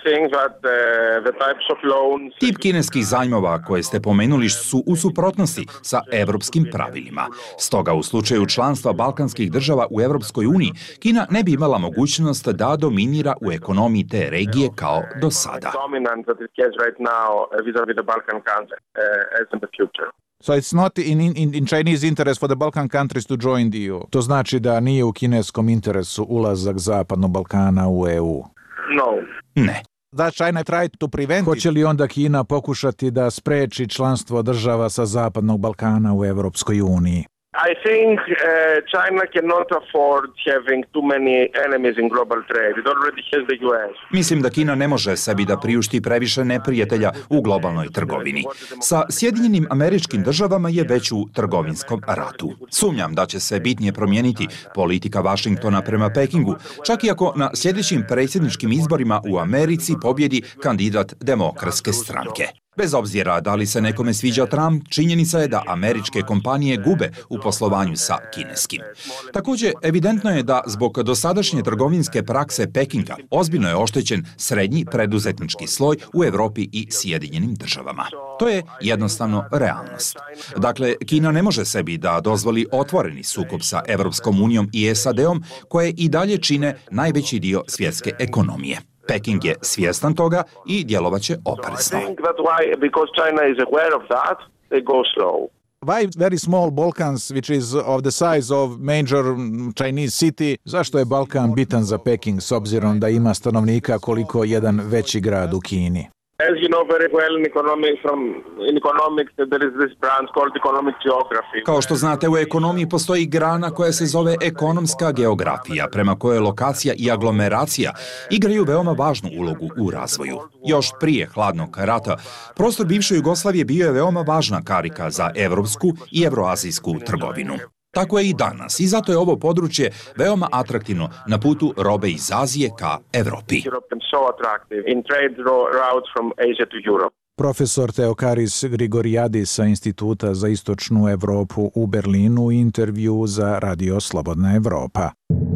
Tip kineskih zajmova koje ste pomenuli su u suprotnosti sa evropskim pravilima. Stoga u slučaju članstva balkanskih država u Evropskoj uniji, Kina ne bi imala mogućnost da dominira u ekonomiji te regije kao do sada. So it's not in, in, in Chinese interest for the Balkan countries to join the E U. To znači da nije u kineskom interesu ulazak Zapadnog Balkana u E U. No. Ne. Da China tried to prevent. Hoće li onda Kina pokušati da spreči članstvo država sa Zapadnog Balkana u Evropskoj uniji? I think uh, China cannot afford having too many enemies in global trade. It already has the U S. Mislim da Kina ne može sebi da priušti previše neprijatelja u globalnoj trgovini. Sa Sjedinjenim Američkim Državama je već u trgovinskom ratu. Sumnjam da će se bitnije promijeniti politika Vašingtona prema Pekingu, čak i ako na sljedećim predsjedničkim izborima u Americi pobjedi kandidat Demokratske stranke. Bez obzira da li se nekome sviđa Trump, činjenica je da američke kompanije gube u poslovanju sa kineskim. Također, evidentno je da zbog dosadašnje trgovinske prakse Pekinga ozbiljno je oštećen srednji preduzetnički sloj u Europi i Sjedinjenim Državama. To je jednostavno realnost. Dakle, Kina ne može sebi da dozvoli otvoreni sukob sa Evropskom unijom i S A D-om, koje i dalje čine najveći dio svjetske ekonomije. Peking je svjestan toga i djelovaće oprezno. Why very small Balkans, which is of the size of major Chinese city? Zašto je Balkan bitan za Peking s obzirom da ima stanovnika koliko jedan veći grad u Kini? As you know very well in economics, from in economics there is this branch called economic geography. Kao što znate, u ekonomiji postoji grana koja se zove ekonomska geografija, prema kojoj lokacija i aglomeracija igraju veoma važnu ulogu u razvoju. Još prije hladnog rata, prostor bivše Jugoslavije bio je veoma važna karika za evropsku i evroazijsku trgovinu. Tako je i danas i zato je ovo područje veoma atraktivno na putu robe iz Azije ka Evropi. Profesor Theokaris Grigoriadis sa Instituta za istočnu Evropu u Berlinu u intervju za Radio Slobodna Evropa.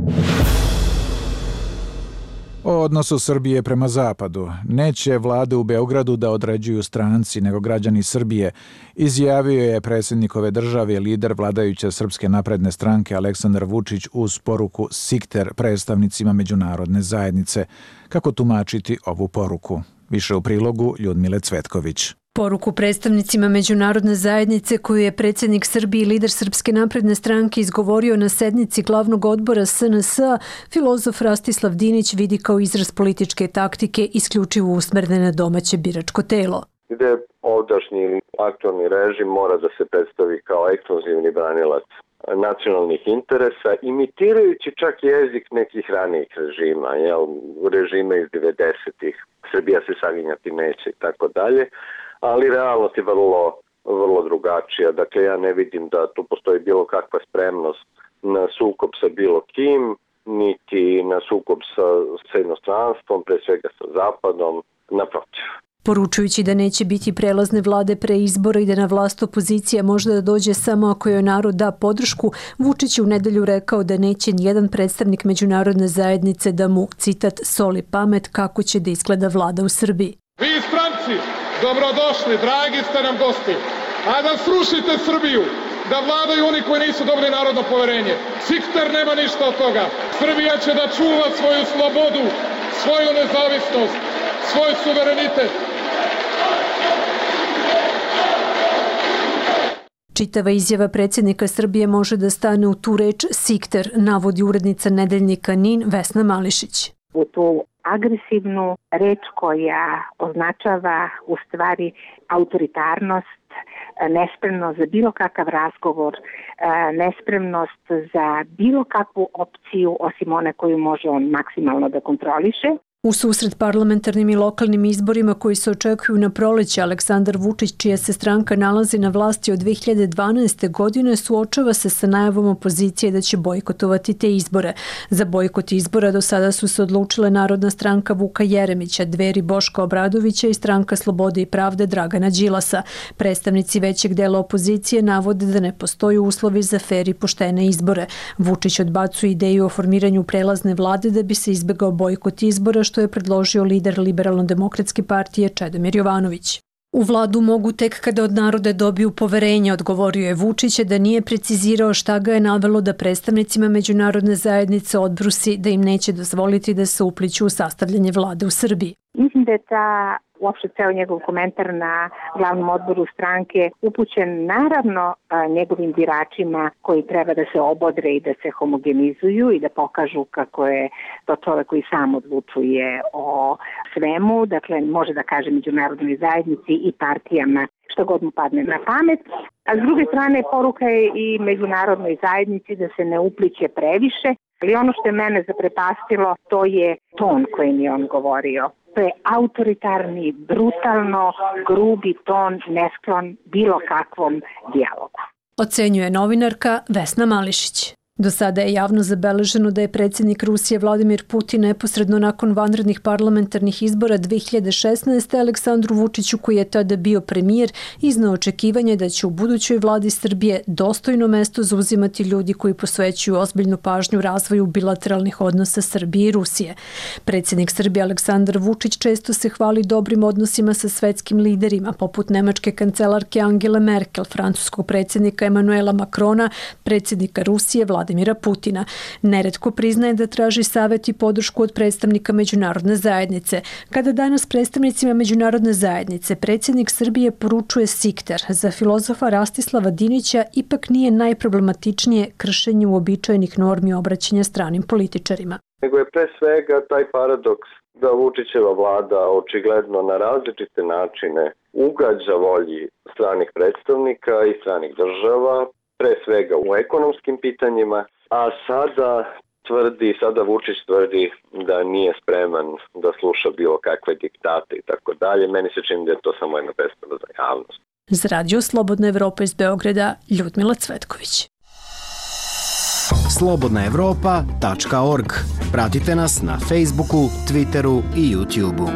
O odnosu Srbije prema Zapadu. Neće vlade u Beogradu da određuju stranci, nego građani Srbije, izjavio je predsjednik ove države, lider vladajuće Srpske napredne stranke Aleksandar Vučić uz poruku Sikter predstavnicima međunarodne zajednice. Kako tumačiti ovu poruku? Više u prilogu Ljudmile Cvetković. Poruku predstavnicima međunarodne zajednice koju je predsjednik Srbije i lider Srpske napredne stranke izgovorio na sednici glavnog odbora S N S-a, filozof Rastislav Dinić vidi kao izraz političke taktike isključivo usmerne na domaće biračko telo. Gde ovdašnji aktualni režim mora da se predstavi kao ekskluzivni branilac nacionalnih interesa, imitirajući čak jezik nekih ranijih režima, jel, režime iz devedesetih, Srbija se saginjati neće i tako dalje. Ali realnost je vrlo, vrlo drugačija. Dakle, ja ne vidim da tu postoji bilo kakva spremnost na sukob sa bilo kim, niti na sukob sa, sa jednostranstvom, pre svega sa Zapadom, naprotiv. Poručujući da neće biti prelazne vlade pre izbora i da na vlast opozicija može da dođe samo ako joj narod da podršku, Vučić je u nedelju rekao da neće nijedan predstavnik međunarodne zajednice da mu, citat, soli pamet kako će da izgleda vlada u Srbiji. Vi stranci, dobrodošli, dragi ste nam gosti, a da srušite Srbiju, da vladaju oni koji nisu dobili narodno poverenje. Sikter nema ništa od toga. Srbija će da čuva svoju slobodu, svoju nezavisnost, svoj suverenitet. Čitava izjava predsjednika Srbije može da stane u tu reč Sikter, navodi urednica nedeljnika Nin Vesna Mališić. U tu agresivnu reč koja označava u stvari autoritarnost, nespremnost za bilo kakav razgovor, nespremnost za bilo kakvu opciju osim one koju može on maksimalno da kontroliše. U susret parlamentarnim i lokalnim izborima koji se očekuju na proleće, Aleksandar Vučić, čija se stranka nalazi na vlasti od dve hiljade dvanaeste. godine, suočava se sa najavom opozicije da će bojkotovati te izbore. Za bojkot izbora do sada su se odlučile Narodna stranka Vuka Jeremića, Dveri Boška Obradovića i Stranka Slobode i pravde Dragana Đilasa. Predstavnici većeg dela opozicije navode da ne postoji uslovi za fer i poštene izbore. Vučić odbacuje ideju o formiranju prelazne vlade da bi se izbegao bojkot izbora, što je predložio lider Liberalno-demokratske partije Čedomir Jovanović. U vladu mogu tek kada od naroda dobiju poverenje, odgovorio je Vučić, da nije precizirao šta ga je navelo da predstavnicima međunarodne zajednice odbrusi da im neće dozvoliti da se upliću u sastavljanje vlade u Srbiji. Mislim da je ta uopšte ceo njegov komentar na glavnom odboru stranke upućen naravno njegovim biračima koji treba da se obodre i da se homogenizuju i da pokažu kako je to čovek koji sam odlučuje o svemu, dakle može da kaže međunarodnoj zajednici i partijama što god mu padne na pamet. A s druge strane poruka je i međunarodnoj zajednici da se ne upliće previše, ali ono što je mene zaprepastilo to je ton kojim je on govorio. To je autoritarni, brutalno, grubi ton, nesklon bilo kakvom dijalogu. Ocenjuje novinarka Vesna Mališić. Do sada je javno zabeleženo da je predsjednik Rusije Vladimir Putin neposredno nakon vanrednih parlamentarnih izbora dve hiljade šesnaeste. Aleksandru Vučiću, koji je tada bio premijer, izneo očekivanje da će u budućoj vladi Srbije dostojno mesto zauzimati ljudi koji posvećuju ozbiljnu pažnju razvoju bilateralnih odnosa Srbije i Rusije. Predsjednik Srbije Aleksandar Vučić često se hvali dobrim odnosima sa svetskim liderima, poput nemačke kancelarke Angele Merkel, francuskog predsjednika Emanuela Macrona, predsjednika Rusije Vladimira Vladimira Putina. Neretko priznaje da traži savjet i podršku od predstavnika međunarodne zajednice. Kada danas predstavnicima međunarodne zajednice predsjednik Srbije poručuje sikter, za filozofa Rastislava Dinića ipak nije najproblematičnije kršenje uobičajenih normi obraćanja stranim političarima. Nego je pre svega taj paradoks da Vučićeva vlada očigledno na različite načine ugađa volji stranih predstavnika i stranih država, pre svega u ekonomskim pitanjima, a sada tvrdi, sada Vučić tvrdi da nije spreman da sluša bilo kakve diktate i tako dalje. Meni se čini da je to samo jedna predstava za javnost. Za Radio Slobodna Evropa iz Beograda, Ljudmila Cvetković. slobodna evropa tačka org. Pratite nas na Facebooku, Twitteru i YouTubeu.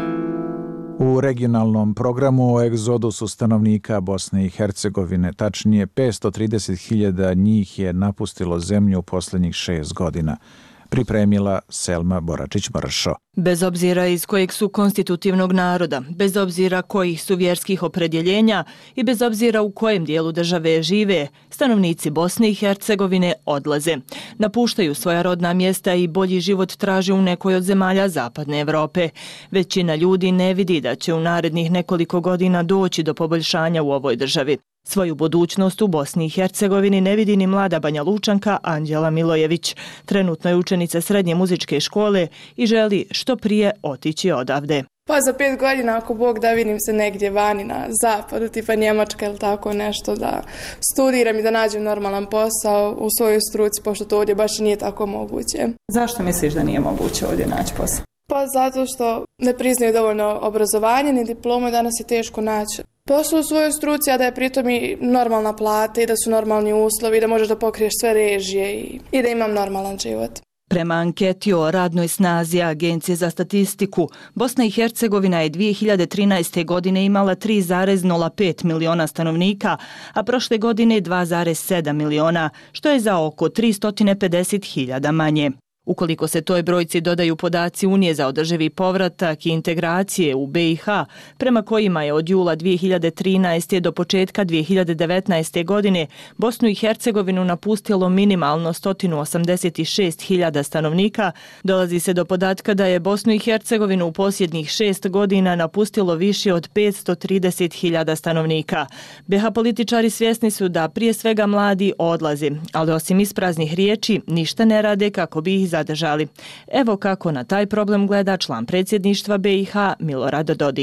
U regionalnom programu o egzodusu stanovnika Bosne i Hercegovine, tačnije petsto trideset hiljada njih je napustilo zemlju u posljednjih šest godina. Pripremila Selma Boračić-Mršo. Bez obzira iz kojeg su konstitutivnog naroda, bez obzira kojih su vjerskih opredjeljenja i bez obzira u kojem dijelu države žive, stanovnici Bosne i Hercegovine odlaze. Napuštaju svoja rodna mjesta i bolji život traže u nekoj od zemalja Zapadne Evrope. Većina ljudi ne vidi da će u narednih nekoliko godina doći do poboljšanja u ovoj državi. Svoju budućnost u Bosni i Hercegovini ne vidi ni mlada Banja Lučanka Anđela Milojević. Trenutno je učenica srednje muzičke škole i želi što prije otići odavde. Pa za pet godina, ako Bog da, vidim se negdje vani na zapadu, tipa Njemačka ili tako nešto, da studiram i da nađem normalan posao u svojoj struci, pošto to ovdje baš nije tako moguće. Zašto misliš da nije moguće ovdje naći posao? Pa zato što ne priznaju dovoljno obrazovanje ni diplomu i danas je teško naći posao u svojoj struci, a da je pritom i normalna plata i da su normalni uslovi, da možeš da pokriješ sve režije i, i da imam normalan život. Prema anketi o radnoj snazi Agencije za statistiku, Bosna i Hercegovina je dvije hiljade trinaeste. godine imala tri zarez nula pet miliona stanovnika, a prošle godine dva zarez sedam miliona, što je za oko tristo pedeset hiljada manje. Ukoliko se toj brojci dodaju podaci Unije za održivi povratak i integracije u be i ha, prema kojima je od jula dvije hiljade trinaeste. do početka dvije hiljade devetnaeste. godine Bosnu i Hercegovinu napustilo minimalno sto osamdeset šest hiljada stanovnika, dolazi se do podatka da je Bosnu i Hercegovinu u posljednjih šest godina napustilo više od petsto trideset hiljada stanovnika. be ha političari svjesni su da prije svega mladi odlaze, ali osim ispraznih riječi ništa ne rade kako bi ih zadržali. Evo kako na taj problem gleda član predsjedništva be i ha Milorad Dodik.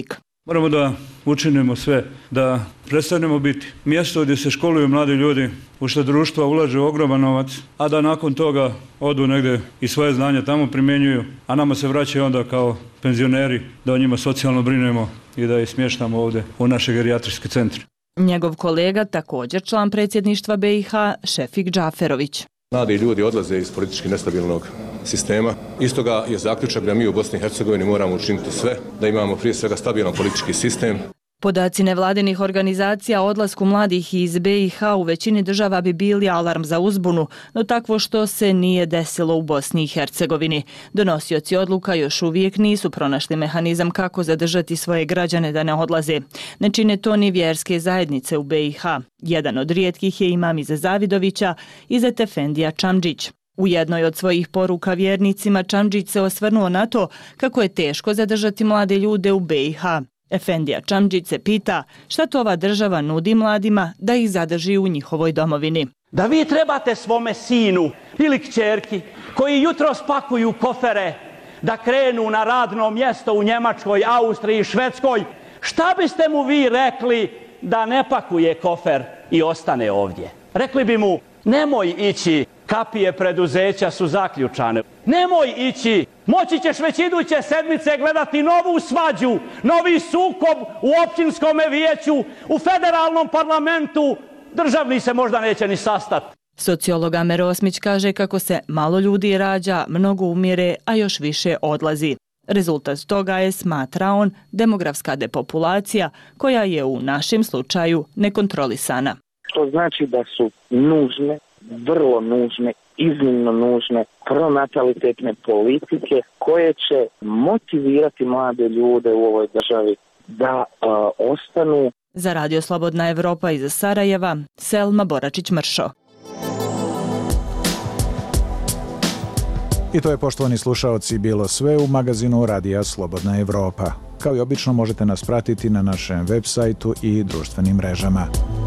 Moramo da učinimo sve, da prestanemo biti mjesto gdje se školuju mladi ljudi, u što društva ulaže ogroman novac, a da nakon toga odu negdje i svoje znanje tamo primjenjuju, a nama se vraćaju onda kao penzioneri da o njima socijalno brinemo i da ih smještamo ovdje u naše gerijatrijske centre. Njegov kolega, također član predsjedništva B i H, Šefik Džaferović. Mladi ljudi odlaze iz politički nestabilnog sistema. Istoga je zaključak da mi u Bosni i Hercegovini moramo učiniti sve da imamo prije svega stabilan politički sistem. Podaci nevladinih organizacija o odlasku mladih iz B i H u većini država bi bili alarm za uzbunu, no takvo što se nije desilo u Bosni i Hercegovini. Donosioci odluka još uvijek nisu pronašli mehanizam kako zadržati svoje građane da ne odlaze. Ne čine to ni vjerske zajednice u B i H. Jedan od rijetkih je imam Ize Zavidovića, Izet Efendija Čamdžić. U jednoj od svojih poruka vjernicima Čamdžić se osvrnuo na to kako je teško zadržati mlade ljude u B i H. Efendija Čamdžić se pita šta to ova država nudi mladima da ih zadrži u njihovoj domovini. Da vi trebate svome sinu ili kćerki koji jutro spakuju kofere da krenu na radno mjesto u Njemačkoj, Austriji, Švedskoj, šta biste mu vi rekli da ne pakuje kofer i ostane ovdje? Rekli bi mu, nemoj ići, kapije preduzeća su zaključane. Nemoj ići, moći ćeš već iduće sedmice gledati novu svađu, novi sukob u općinskom vijeću, u federalnom parlamentu, državni se možda neće ni sastati. Sociolog Amer Osmić kaže kako se malo ljudi rađa, mnogo umire, a još više odlazi. Rezultat toga je, smatra on, demografska depopulacija koja je u našem slučaju nekontrolisana. To znači da su nužne, vrlo nužne, iznimno nužne pronatalitetne politike koje će motivirati mlade ljude u ovoj državi da uh, ostanu. Za Radio Slobodna Evropa iz Sarajeva, Selma Boračić-Mršo. I to je, poštovani slušaoci, bilo sve u magazinu Radija Slobodna Evropa. Kao i obično možete nas pratiti na našem web sajtu i društvenim mrežama.